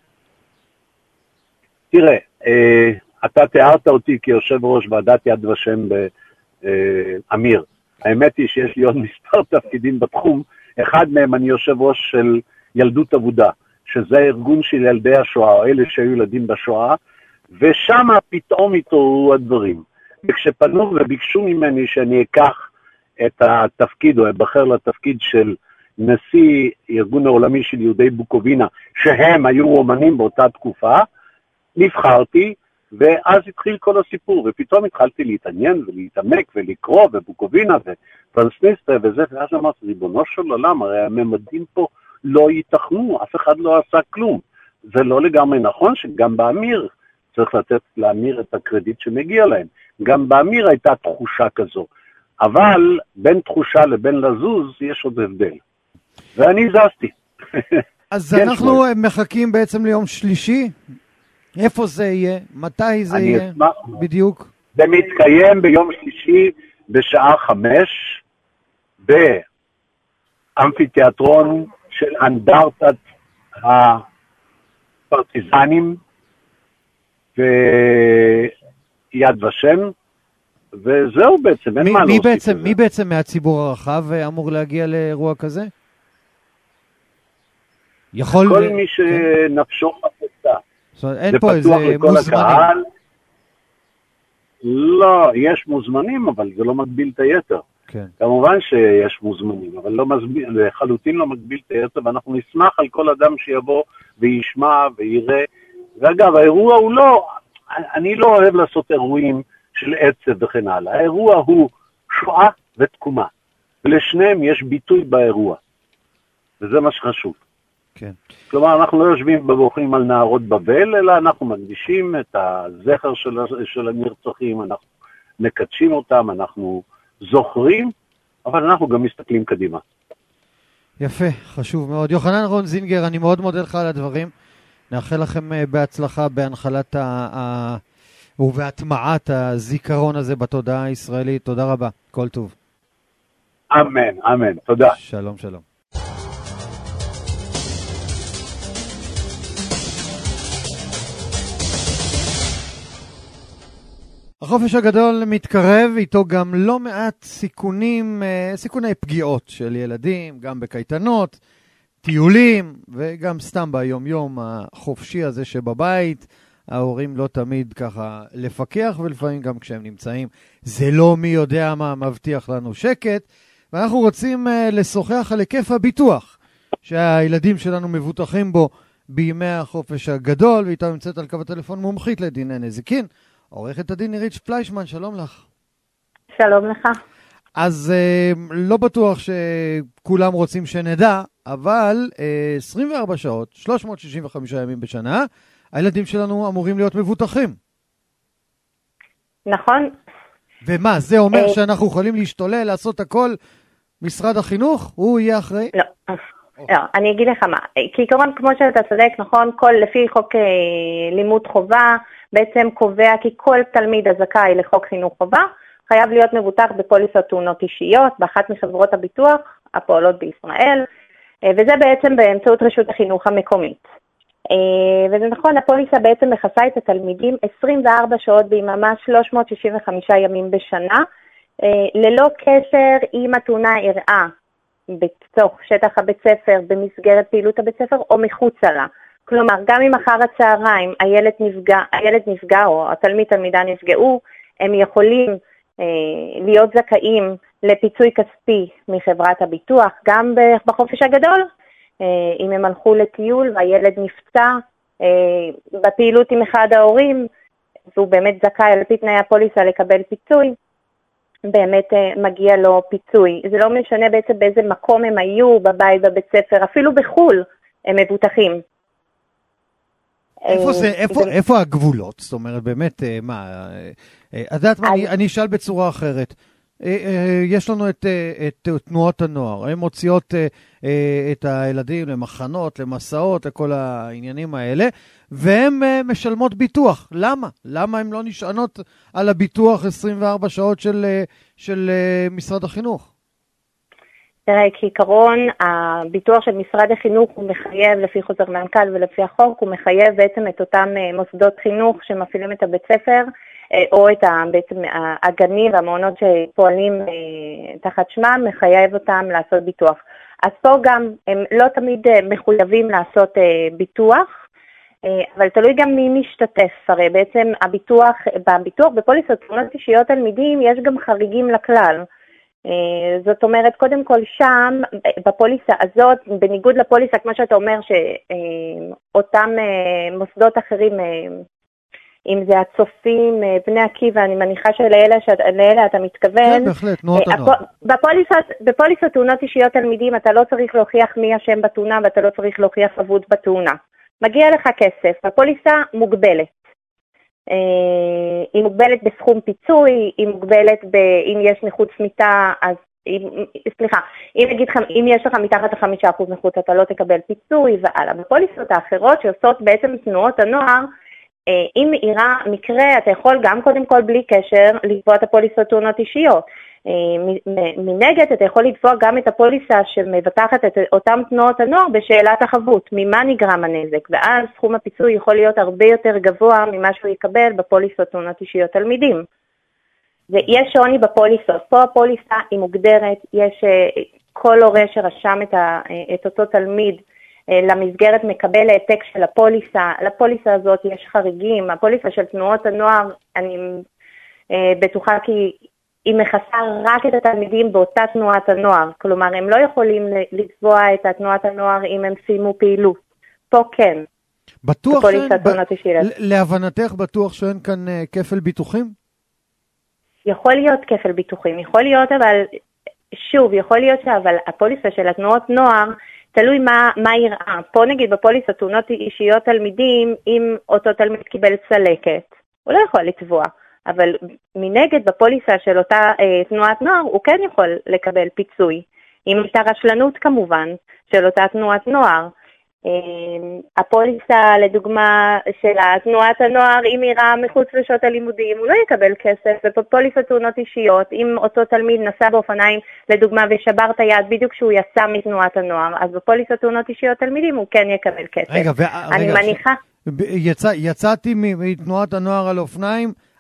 תראה, אתה תיארת אותי כיושב ראש ועדת יד ושם באמיר. האמת היא שיש לי עוד מספר תפקידים בתחום. אחד מהם אני יושב ראש של ילדות עבודה, שזה הארגון של ילדי השואה, או אלה שהיו ילדים בשואה, ושם פתאום התעוררו הדברים. וכשפנו וביקשו ממני שאני אקח את התפקיד, או אבחר לתפקיד של נשיא ארגון העולמי של יהודי בוקובינה, שהם היו רומנים באותה תקופה, נבחרתי, ואז התחיל כל הסיפור, ופתאום התחלתי להתעניין ולהתעמק ולקרוא, ובוקובינה וטרנסניסטריה וזה, ואז אמרתי, ריבונו של עולם, הרי הממדים פה לא ייתכנו, אף אחד לא עשה כלום. זה לא לגמרי נכון שגם באמיר, צריך לתת לאמיר את הקרדיט שמגיע להם, גם באמיר הייתה תחושה כזו, אבל בין תחושה לבין לזוז יש עוד הבדל. ואני זזתי. אז אנחנו מחכים בעצם ליום שלישי? איפה זה יהיה? מתי זה יהיה? בדיוק. זה מתקיים ביום שלישי בשעה 5 באמפיתיאטרון של אנדרטת הפרטיזנים ויד ושם, וזהו בעצם, אין מה להוסיף. מי בעצם מהציבור הרחב אמור להגיע לאירוע כזה? כל מי שנפשו חפצה. אין פה איזה מוזמנים. לא, יש מוזמנים, אבל זה לא מגביל את היתר. כמובן שיש מוזמנים, אבל לחלוטין לא מגביל את היתר, ואנחנו נשמח על כל אדם שיבוא וישמע ויראה. ואגב, האירוע הוא לא, אני לא אוהב לעשות אירועים של עצב וכן הלאה. האירוע הוא שואה ותקומה, ולשניהם יש ביטוי באירוע, וזה מה שחשוב. כן. כלומר, אנחנו לא יושבים ובוכים על נערות בבל, אלא אנחנו מקדישים את הזכר של הנרצחים, אנחנו מקדשים אותם, אנחנו זוכרים, אבל אנחנו גם מסתכלים קדימה. יפה, חשוב מאוד. יוחנן רון זינגר, אני מאוד מודה לך על הדברים. נאחל לכם בהצלחה בהנחלת ובהטמעת הזיכרון הזה בתודעה הישראלית. תודה רבה, כל טוב. אמן, אמן, תודה. שלום, שלום. החופש הגדול מתקרב, איתו גם לא מעט סיכוני פגיעות של ילדים, גם בקייטנות, טיולים, וגם סתם ביום-יום החופשי הזה שבבית, ההורים לא תמיד ככה לפקח, ולפעמים גם כשהם נמצאים, זה לא מי יודע מה מבטיח לנו שקט, ואנחנו רוצים לשוחח על היקף הביטוח, שהילדים שלנו מבוטחים בו בימי החופש הגדול, ואיתה נמצאת על קו הטלפון מומחית לדיני נזיקין, עורכת הדין נירית פליישמן, שלום לך. שלום לך. אז לא בטוח שכולם רוצים שנדע, אבל 24 שעות, 365 ימים בשנה, הילדים שלנו אמורים להיות מבוטחים. נכון. ומה, זה אומר שאנחנו יכולים להשתולל, לעשות הכל, משרד החינוך, הוא יהיה אחראי? לא, אני אגיד לך מה. כעיקרון, כמו שאתה צודק, נכון, לפי חוק לימוד חובה, בעצם קובע כי כל תלמיד הזכאי לחוק חינוך חובה, חייב להיות מבוטח בפוליסות תאונות אישיות, באחת מחברות הביטוח הפועלות בישראל, וזה בעצם באמצעות רשות החינוך המקומית. וזה נכון, הפוליסה בעצם מכסה את התלמידים 24 שעות ביממה, 365 ימים בשנה, ללא קשר אם התאונה אירעה בתוך שטח הבית ספר, במסגרת פעילות הבית ספר או מחוצה לה. כלומר, גם אם אחר הצהריים הילד נפגע או תלמידה נפגעו, הם יכולים להיות זכאים לפיצוי כספי מחברת הביטוח, גם בחופש הגדול, אם הם הלכו לטיול והילד נפצע בפעילות עם אחד ההורים, והוא באמת זכאי על פי תנאי הפוליסה לקבל פיצוי, באמת מגיע לו פיצוי. זה לא משנה בעצם באיזה מקום הם היו, בבית, בבית ספר, אפילו בחול הם מבוטחים. איפה הגבולות? זאת אומרת, באמת, מה? יודעת מה, אני אשאל בצורה אחרת. יש לנו את תנועות הנוער, הן מוציאות את הילדים למחנות, למסעות, לכל העניינים האלה, והן משלמות ביטוח. למה? למה הן לא נשענות על הביטוח 24 שעות של משרד החינוך? תראה, כעיקרון, הביטוח של משרד החינוך הוא מחייב, לפי חוזר מנכ"ל ולפי החוק, הוא מחייב בעצם את אותם מוסדות חינוך שמפעילים את הבית ספר, או את בעצם הגנים והמעונות שפועלים תחת שמם, מחייב אותם לעשות ביטוח. אז פה גם הם לא תמיד מחויבים לעשות ביטוח, אבל תלוי גם מי משתתף. הרי בעצם הביטוח, בפוליסות תאונות אישיות תלמידים יש גם חריגים לכלל. זאת אומרת, קודם כל שם, בפוליסה הזאת, בניגוד לפוליסה, כמו שאתה אומר, שאותם מוסדות אחרים, אם זה הצופים, בני עקיבא, אני מניחה שלאלה אתה מתכוון. כן, בהחלט, תנועות הנוער. בפוליסות תאונות אישיות תלמידים, אתה לא צריך להוכיח מי אשם בתאונה, ואתה לא צריך להוכיח חבות בתאונה. מגיע לך כסף, הפוליסה מוגבלת. היא מוגבלת בסכום פיצוי, היא מוגבלת אם יש נכות צמיתה, אז אם יש לך מתחת ל5% נכות, אתה לא תקבל פיצוי והלאה. בפוליסות האחרות שעושות בעצם תנועות הנוער, אם אירע מקרה, אתה יכול גם קודם כל בלי קשר לתבוע את הפוליסות תאונות אישיות. מנגד, אתה יכול לתבוע גם את הפוליסה שמבטחת את אותם תנועות הנוער בשאלת החבות, ממה נגרם הנזק, ואז סכום הפיצוי יכול להיות הרבה יותר גבוה ממה שהוא יקבל בפוליסות תאונות אישיות תלמידים. ויש שוני בפוליסות, פה הפוליסה היא מוגדרת, יש כל הורה שרשם את אותו תלמיד למסגרת מקבל העתק של הפוליסה, לפוליסה הזאת יש חריגים, הפוליסה של תנועות הנוער, אני בטוחה כי היא מכסה רק את התלמידים באותה תנועת הנוער, כלומר הם לא יכולים לתבוע את תנועת הנוער אם הם סיימו פעילות, פה כן. בטוח להבנתך בטוח שאין כאן כפל ביטוחים? יכול להיות כפל ביטוחים, יכול להיות, אבל שוב, יכול להיות אבל הפוליסה של התנועות נוער, תלוי מה יראה. פה נגיד בפוליסה תאונות אישיות תלמידים, אם אותו תלמיד קיבל צלקת, הוא לא יכול לתבוע. אבל מנגד בפוליסה של אותה תנועת נוער, הוא כן יכול לקבל פיצוי. אם הייתה רשלנות כמובן, של אותה תנועת נוער. הפוליסה לדוגמה של תנועת הנוער, אם יראה מחוץ לשעות הלימודים, הוא לא יקבל כסף. ובפוליסה תאונות אישיות, אם אותו תלמיד נסע באופניים לדוגמה ושבר את היד בדיוק כשהוא יצא מתנועת הנוער, אז בפוליסה תאונות אישיות תלמידים הוא כן יקבל כסף. אני מניחה. יצאתי מתנועת הנוער על אופניים,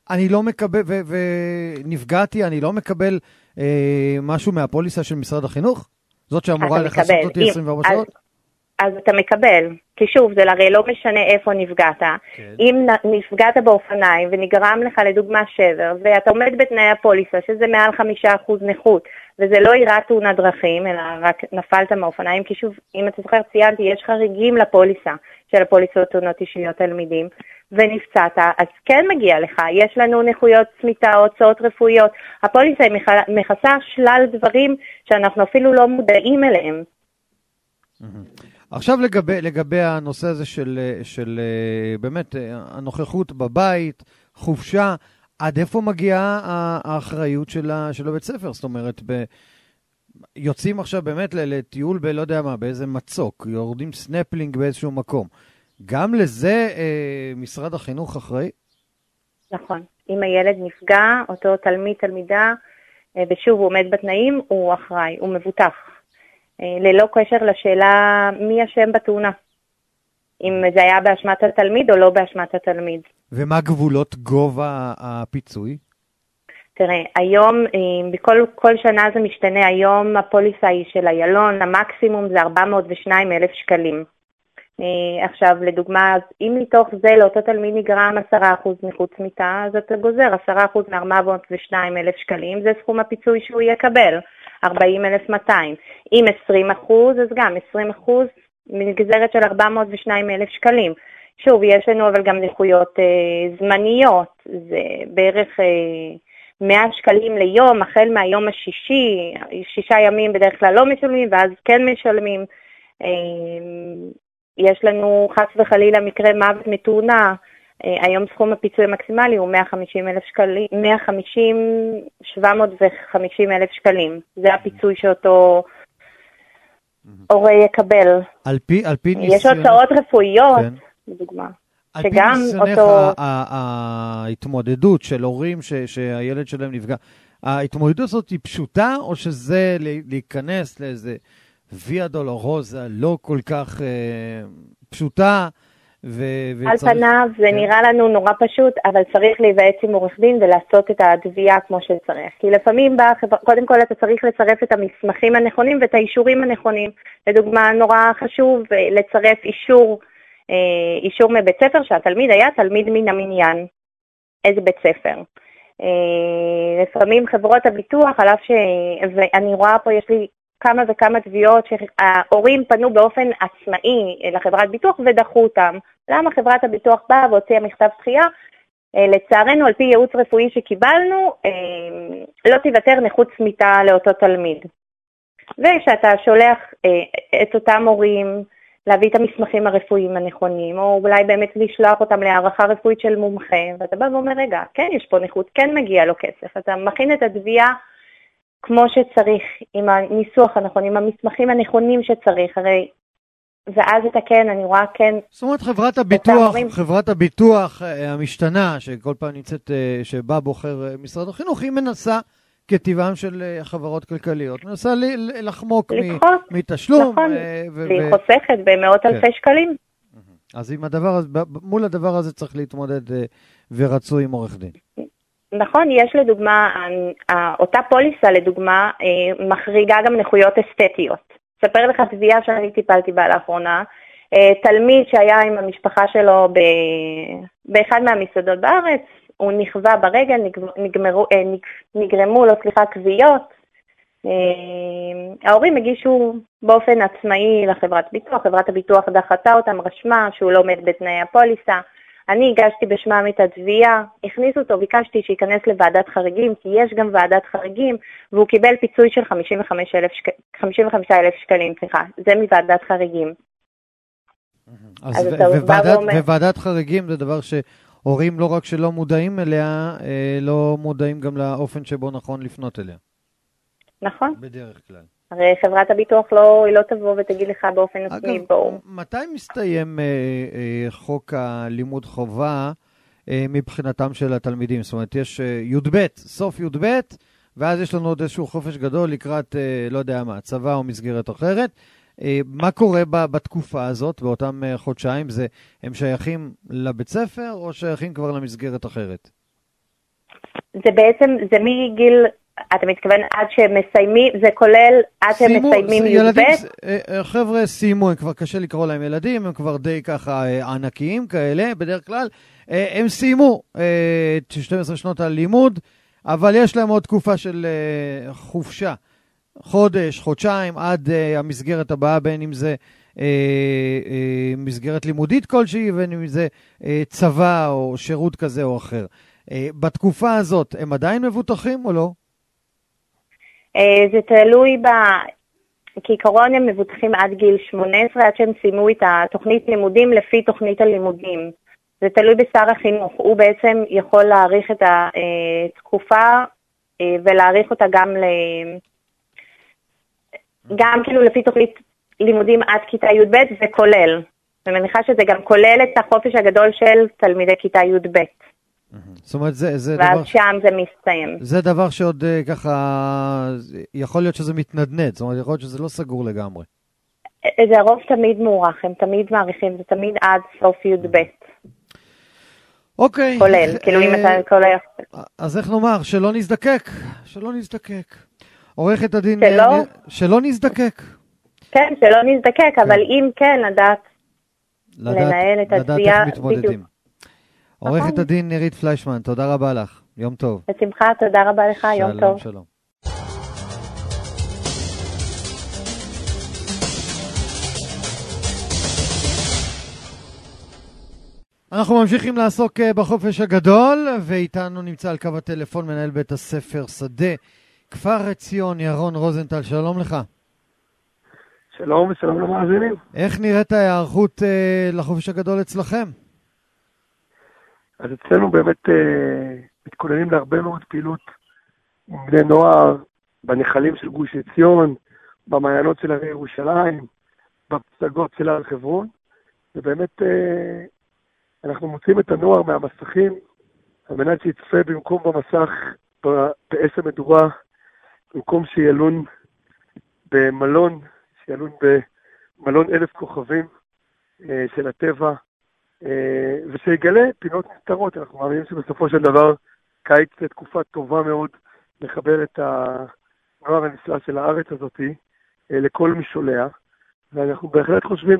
אני לא מקבל, ונפגעתי, אני לא מקבל משהו מהפוליסה של משרד החינוך? זאת שאמורה לחסות אותי 24 שעות? אז אתה מקבל, כי שוב, זה הרי לא משנה איפה נפגעת. כן. אם נפגעת באופניים ונגרם לך לדוגמה שבר, ואתה עומד בתנאי הפוליסה, שזה מעל 5% נכות, וזה לא אירע תאונת דרכים, אלא רק נפלת מהאופניים, כי שוב, אם אתה זוכר, ציינתי, יש חריגים לפוליסה של הפוליסות תאונות אישיות תלמידים, ונפצעת, אז כן מגיע לך. יש לנו נכויות צמיתה, הוצאות רפואיות. הפוליסה היא מכסה שלל דברים שאנחנו אפילו לא מודעים אליהם. עכשיו לגבי הנושא הזה של באמת הנוכחות בבית, חופשה, עד איפה מגיעה האחריות של הבית ספר? זאת אומרת, יוצאים עכשיו באמת לטיול לא יודע מה, באיזה מצוק, יורדים סנפלינג באיזשהו מקום. גם לזה משרד החינוך אחראי? נכון. אם הילד נפגע, אותו תלמידה, ושוב הוא עומד בתנאים, הוא אחראי, הוא מבוטח. ללא קשר לשאלה מי אשם בתאונה. אם זה היה באשמת התלמיד או לא באשמת התלמיד. ומה גבולות גובה הפיצוי? תראה, היום, כל שנה זה משתנה. היום הפוליסה היא של איילון, המקסימום זה 402,000 שקלים. עכשיו, לדוגמה, אם מתוך זה לאותו תלמיד נגרם 10% נכות צמיתה, אז אתה גוזר 10% מ-402,000 שקלים, זה סכום הפיצוי שהוא יקבל, 40,200. אם 20%, אז גם 20% מגזרת של 402,000 שקלים. שוב, יש לנו אבל גם נכויות זמניות, זה בערך 100 שקלים ליום, החל מהיום השישי, 6 ימים בדרך כלל לא משלמים, ואז כן משלמים. יש לנו חס וחלילה מקרה מוות מתאונה, היום סכום הפיצוי המקסימלי הוא 750,000 שקלים. זה הפיצוי שאותו הורה יקבל. על פי יש הוצאות רפואיות, לדוגמה. על פי ניסיונך ההתמודדות של הורים שהילד שלהם נפגע, ההתמודדות הזאת היא פשוטה, או שזה להיכנס לאיזה ויה דולורוזה לא כל כך פשוטה? על פניו זה נראה לנו נורא פשוט, אבל צריך להיוועץ עם עורך דין ולעשות את התביעה כמו שצריך. כי לפעמים קודם כל אתה צריך לצרף את המסמכים הנכונים ואת האישורים הנכונים. לדוגמה, נורא חשוב לצרף אישור מבית ספר שהתלמיד היה תלמיד מן המניין. איזה בית ספר. לפעמים חברות הביטוח, על אף ואני רואה פה, יש לי כמה וכמה תביעות שההורים פנו באופן עצמאי לחברת ביטוח ודחו אותם. למה חברת הביטוח באה והוציאה מכתב דחייה? לצערנו, על פי ייעוץ רפואי שקיבלנו, לא תיוותר נכות צמיתה לאותו תלמיד. וכשאתה שולח את אותם הורים להביא את המסמכים הרפואיים הנכונים, או אולי באמת לשלוח אותם להערכה רפואית של מומחה, ואתה בא ואומר, רגע, כן, יש פה נכות, כן מגיע לו כסף. אתה מכין את התביעה כמו שצריך, עם הניסוח הנכון, עם המסמכים הנכונים שצריך, הרי, ואז אתה כן, אני רואה כן. זאת אומרת, חברת הביטוח המשתנה, שכל פעם נמצאת, שבה בוחר משרד החינוך, היא מנסה, כטבעם של חברות כלכליות, מנסה לחמוק מתשלום. נכון, והיא חוסכת במאות אלפי שקלים. אז מול הדבר הזה צריך להתמודד ורצוי עם עורך דין. נכון, יש לדוגמה, אותה פוליסה לדוגמה, מחריגה גם נכויות אסתטיות. ספר לך תביעה שאני טיפלתי בה לאחרונה, תלמיד שהיה עם המשפחה שלו באחד מהמסעדות בארץ, הוא נכווה ברגל, נגרמו לו כוויות. ההורים הגישו באופן עצמאי לחברת ביטוח, חברת הביטוח דחתה אותם, רשמה שהוא לא עומד בתנאי הפוליסה. אני הגשתי בשמם את התביעה, הכניסו אותו, ביקשתי שייכנס לוועדת חריגים, כי יש גם ועדת חריגים, והוא קיבל פיצוי של 55,000 שקלים, זה מוועדת חריגים. וועדת חריגים זה דבר שהורים לא רק שלא מודעים אליה, לא מודעים גם לאופן שבו נכון לפנות אליה. נכון. בדרך כלל. הרי חברת הביטוח היא לא תבוא ותגיד לך באופן עצמי. אגב, מתי מסתיים חוק הלימוד חובה מבחינתם של התלמידים? זאת אומרת, יש י"ב, סוף י"ב, ואז יש לנו עוד איזשהו חופש גדול לקראת, לא יודע מה, צבא או מסגרת אחרת. מה קורה בתקופה הזאת, באותם חודשיים? הם שייכים לבית ספר או שייכים כבר למסגרת אחרת? זה בעצם, זה מגיל, אתה מתכוון עד שמסיימים, זה כולל עד שמסיימים י"ב? חבר'ה סיימו, הם כבר קשה לקרוא להם ילדים, הם כבר די ככה ענקיים כאלה, בדרך כלל. הם סיימו 12 שנות הלימוד, אבל יש להם עוד תקופה של חופשה. חודש, חודשיים, עד המסגרת הבאה, בין אם זה מסגרת לימודית כלשהי, בין אם זה צבא או שירות כזה או אחר. בתקופה הזאת, הם עדיין מבוטחים או לא? זה תלוי כעיקרון הם מבוטחים עד גיל 18, עד שהם סיימו את התוכנית לימודים לפי תוכנית הלימודים. זה תלוי בשר החינוך. הוא בעצם יכול להאריך את התקופה ולהאריך אותה גם כאילו לפי תוכנית לימודים עד כיתה י"ב, זה כולל. אני מניחה שזה גם כולל את החופש הגדול של תלמידי כיתה י"ב. זאת אומרת, זה ואז דבר... שם זה מסתיים. זה דבר שעוד ככה, יכול להיות שזה מתנדנד, זאת אומרת, יכול להיות שזה לא סגור לגמרי. זה הרוב תמיד מוערך, הם תמיד מעריכים, זה תמיד עד סוף י"ב. אוקיי. כולל, כאילו אם אתה כולל. אז איך נאמר, שלא נזדקק, שלא נזדקק. עורכת הדין, שלא נזדקק. כן, שלא נזדקק, אבל אם כן, לדעת לנהל את התביעה בדיוק. עורכת הדין נירית פליישמן, תודה רבה לך, יום טוב. בשמחה, תודה רבה לך, יום טוב. שלום. אנחנו ממשיכים לעסוק בחופש הגדול, ואיתנו נמצא על קו הטלפון מנהל בית הספר שדה, כפר עציון, ירון רוזנטל, שלום לך. שלום ושלום למאזינים. איך נראית ההיערכות לחופש הגדול אצלכם? אז אצלנו באמת מתכוננים להרבה מאוד פעילות עם בני נוער, בנחלים של גוש עציון, במעיינות של הרי ירושלים, בפסגות של הר חברון, ובאמת אנחנו מוצאים את הנוער מהמסכים, על מנת שיצפה במקום במסך בעשר מדורה, במקום שילון במלון, שילון במלון 1000 כוכבים של הטבע, ושיגלה פינות נסתרות. אנחנו מאמינים שבסופו של דבר קיץ זה תקופה טובה מאוד לחבר את הנוער הנפלא של הארץ הזאת לכל משוליה, ואנחנו בהחלט חושבים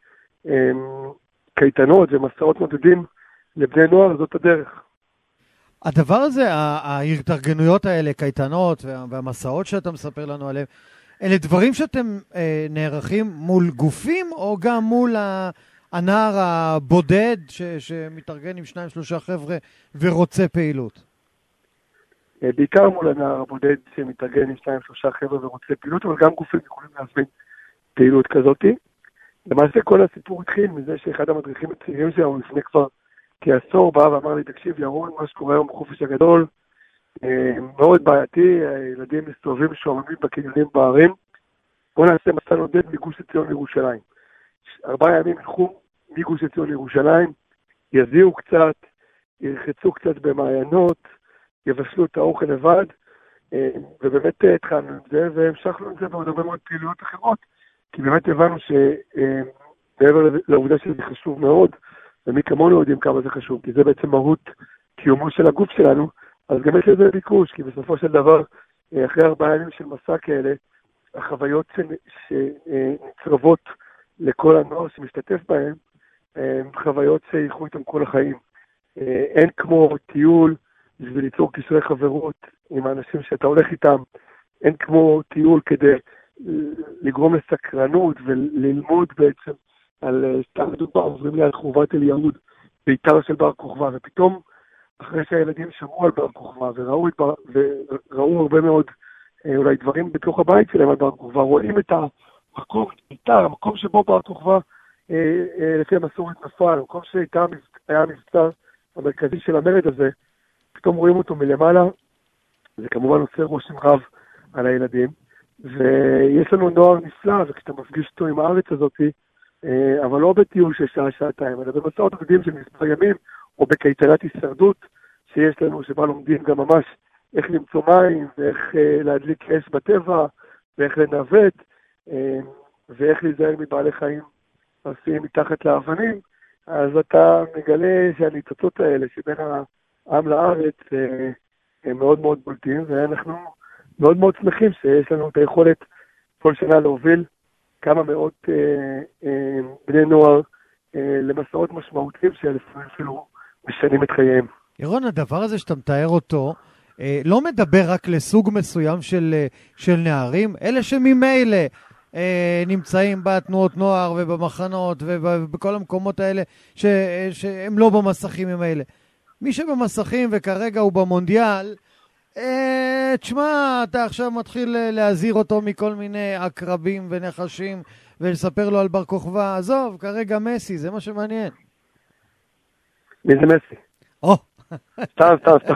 שקייטנות ומסעות מודדים לבני נוער זאת הדרך. הדבר הזה, ההתארגנויות האלה, קייטנות והמסעות שאתה מספר לנו עליהם, אלה דברים שאתם נערכים מול גופים או גם מול הנער הבודד שמתארגן עם 2-3 חבר'ה ורוצה פעילות? בעיקר מול הנער הבודד שמתארגן עם 2-3 חבר'ה ורוצה פעילות, אבל גם גופים יכולים להזמין פעילות כזאת. למעשה כל הסיפור התחיל מזה שאחד המדריכים הצעירים שלנו לפני כבר כעשור בא ואמר לי, תקשיב ירון, מה שקורה היום בחופש הגדול מאוד בעייתי, הילדים מסתובבים שוממים בקניונים בערים, בוא נעשה מסע נודד מגוש עציון לירושלים. 4 ימים ילכו מגוש עציון לירושלים, יזיעו קצת, ירחצו קצת במעיינות, יבשלו את האוכל לבד, ובאמת התחלנו עם זה, והמשכנו עם זה בעוד הרבה מאוד פעילויות אחרות, כי באמת הבנו שמעבר לעובדה שזה חשוב מאוד, ומי כמונו יודעים כמה זה חשוב, כי זה בעצם מהות קיומו של הגוף שלנו, אז גם יש לזה ביקוש, כי בסופו של דבר, אחרי 4 ימים של מסע כאלה, החוויות שנצרבות לכל הנוער שמשתתף בהם, חוויות שיחו איתם כל החיים. אין כמו טיול בשביל ליצור קשרי חברות עם האנשים שאתה הולך איתם, אין כמו טיול כדי לגרום לסקרנות וללמוד בעצם על סתם דובר, עוברים ליד חורבת אל יהוד, ביתר של בר כוכבא, ופתאום אחרי שהילדים שמעו על בר כוכבא וראו הרבה מאוד אולי דברים בתוך הבית שלהם על בר כוכבא, רואים את המקום, ביתר, המקום שבו בר כוכבא לפי המסורת נפל, המקום שהיה המבצר המרכזי של המרד הזה, פתאום רואים אותו מלמעלה, זה כמובן עושה רושם רב על הילדים, ויש לנו נוער נפלא, וכשאתה מפגיש אותו עם הארץ הזאת, אבל לא בטיול של שעה-שעתיים, אלא במסעות עובדים של מספר ימים, או בקייטנת הישרדות שיש לנו, שבה לומדים גם ממש איך למצוא מים, ואיך להדליק אש בטבע, ואיך לנווט, ואיך להיזהר מבעלי חיים עושים מתחת לאבנים, אז אתה מגלה שהניצוצות האלה שבין העם לארץ מאוד מאוד בולטים, ואנחנו מאוד מאוד שמחים שיש לנו את היכולת כל שנה להוביל כמה מאות בני נוער למסעות משמעותיים שלפעמים אפילו משנים את חייהם. ירון, הדבר הזה שאתה מתאר אותו, לא מדבר רק לסוג מסוים של נערים, אלה שממילא נמצאים בתנועות נוער ובמחנות ובכל המקומות האלה שהם לא במסכים עם האלה. מי שבמסכים וכרגע הוא במונדיאל, תשמע, אתה עכשיו מתחיל להזהיר אותו מכל מיני עקרבים ונחשים ולספר לו על בר כוכבא. עזוב, כרגע מסי, זה מה שמעניין. מי זה מסי? סתם.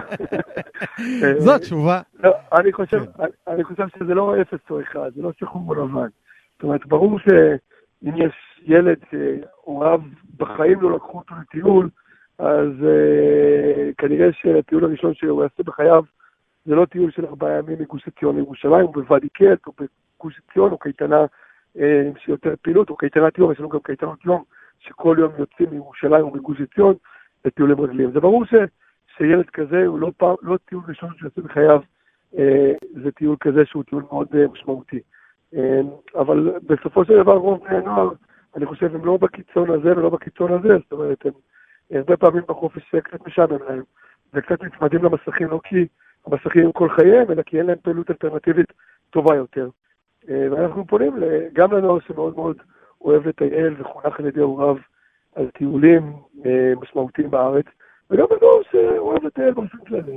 זו תשובה. לא, אני חושב שזה לא 0 או 1, זה לא שחור או לבן. זאת אומרת, ברור שאם יש ילד שהוריו בחיים לא לקחו אותו לטיול, אז כנראה שהטיול הראשון שהוא יעשה בחייו זה לא טיול של 4 ימים מגוש עציון לירושלים, או בוואדי קלט, או בגוש עציון, או קייטנה שיותר פעילות, או קייטנת יום, יש לנו גם קייטנות יום, שכל יום יוצאים מירושלים או מגוש עציון לטיולים רגליים. זה ברור שילד כזה הוא לא טיול ראשון שיעשה בחייו, זה טיול כזה שהוא טיול מאוד משמעותי. אבל בסופו של דבר רוב בני הנוער, אני חושב, הם לא בקיצון הזה ולא בקיצון הזה, זאת אומרת, הם הרבה פעמים בחופש קצת משעמם להם, וקצת נצמדים למסכים, לא כי המסכים הם כל חייהם, אלא כי אין להם פעילות אלטרנטיבית טובה יותר. ואנחנו פונים גם לנוער שמאוד מאוד אוהב לטייל וחונך על ידי הוריו על טיולים משמעותיים בארץ, וגם לנוער שאוהב לטייל באופן כללי,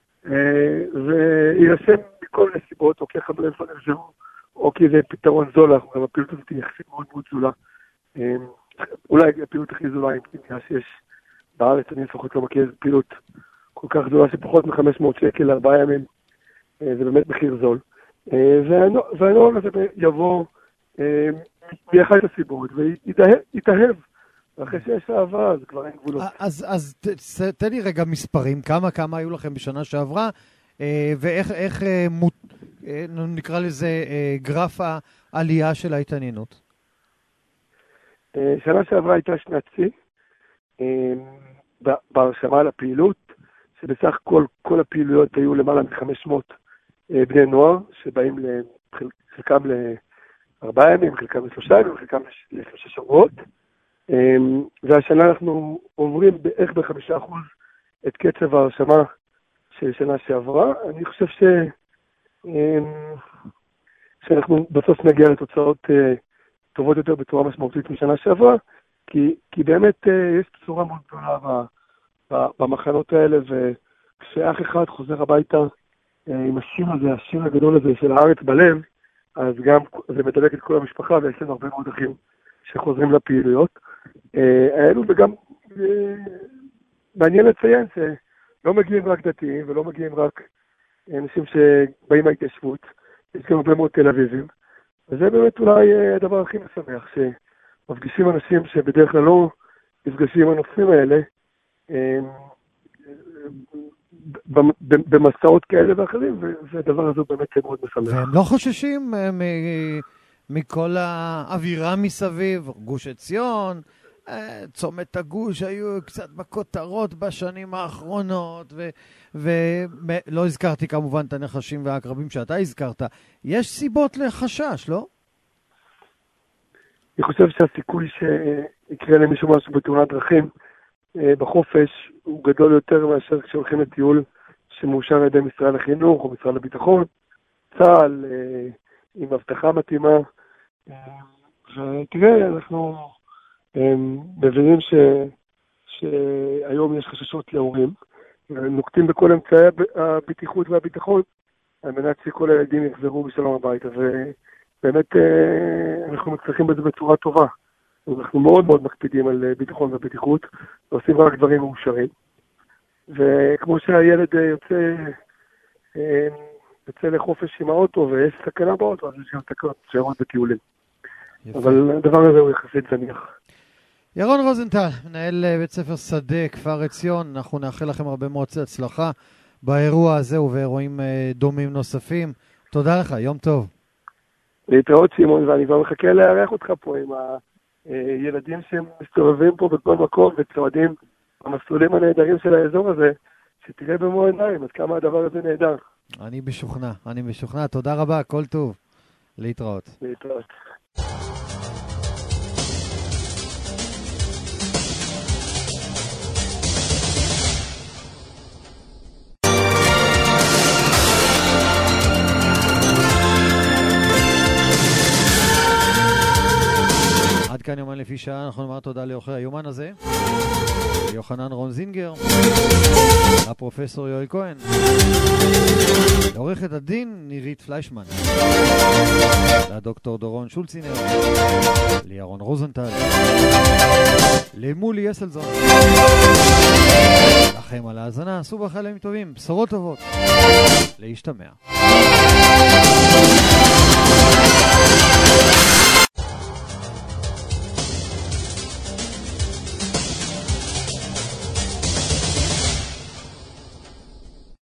ויירשם מכל נסיבות, או כחברי פנרזרו, או כי זה פתרון זול, אבל הפעילות הזאת היא יחסית מאוד מאוד זולה. אולי הפעילות הכי זולה, אם שיש בארץ, אני לפחות לא מכיר פעילות כל כך זולה, שפחות מ-500 שקל ל4 ימים, זה באמת מחיר זול. והנוער הזה יבוא מאחת הסיבות, ויתאהב. ואחרי שיש אהבה, אז כבר אין גבולות. אז תן לי רגע מספרים, כמה היו לכם בשנה שעברה, ואיך נקרא לזה גרף העלייה של ההתעניינות? שנה שעברה הייתה שנת שיא, בהרשמה לפעילות, שבסך כל הפעילויות היו למעלה מ-500 בני נוער, שבאים חלקם ל4 ימים, חלקם ל3 ימים, חלקם ל3 שבועות, והשנה אנחנו עוברים בערך ב5% את קצב ההרשמה של שנה שעברה. אני חושב שאנחנו בסוף נגיע לתוצאות טובות יותר בצורה משמעותית משנה שעברה, כי באמת יש צורה מאוד גדולה במחנות האלה, וכשאח אחד חוזר הביתה עם השיר הגדול הזה של הארץ בלב, אז גם זה מדלק את כל המשפחה, ויש לנו הרבה מאוד אחים שחוזרים לפעילויות האלו, וגם מעניין לציין שלא מגיעים רק דתיים, ולא מגיעים רק אנשים שבאים מההתיישבות, יש גם הרבה מאוד תל אביבים, וזה באמת אולי הדבר הכי משמח, שמפגישים אנשים שבדרך כלל לא נפגשים עם הנושאים האלה, במסעות כאלה ואחרים, והדבר הזה באמת מאוד משמח. והם לא חוששים מכל האווירה מסביב, גוש עציון, צומת הגוש היו קצת בכותרות בשנים האחרונות, ולא הזכרתי כמובן את הנחשים והעקרבים שאתה הזכרת. יש סיבות לחשש, לא? אני חושב שהסיכוי שיקרה למישהו משהו בתאונת דרכים בחופש הוא גדול יותר מאשר כשהולכים לטיול שמאושר על ידי משרד החינוך או משרד הביטחון, צה"ל עם הבטחה מתאימה. ותראה, אנחנו מבינים שהיום יש חששות להורים, נוקטים בכל אמצעי הבטיחות והביטחון על מנת שכל הילדים יחזרו בשלום הביתה, ובאמת אנחנו מצליחים בזה בצורה טובה. אנחנו מאוד מאוד מקפידים על ביטחון ובטיחות, ועושים רק דברים מאושרים. וכמו שהילד יוצא לחופש עם האוטו ויש סכנה באוטו, אז יש גם תקנות שערות בטיולים. אבל הדבר הזה הוא יחסית זניח. ירון רוזנטל, מנהל בית ספר שדה, כפר עציון, אנחנו נאחל לכם הרבה מאוד הצלחה באירוע הזה ובאירועים דומים נוספים. תודה לך, יום טוב. להתראות שמעון, ואני כבר מחכה לארח אותך פה עם ילדים שמסתובבים פה בכל מקום וצועדים במסלולים הנהדרים של האזור הזה, שתראה במו עיניים עד כמה הדבר הזה נהדר. אני משוכנע. תודה רבה, כל טוב. להתראות. עד כאן יומן לפי שעה, אנחנו נאמר תודה לאורחי היומן הזה, ליוחנן רון זינגר, לפרופסור יואל כהן, לעורכת הדין נירית פליישמן, לדוקטור דורון שולצינר, לירון רוזנטל, למולי יסלזון. לכם על ההאזנה, עשו בחלם טובים, בשורות טובות, להשתמע.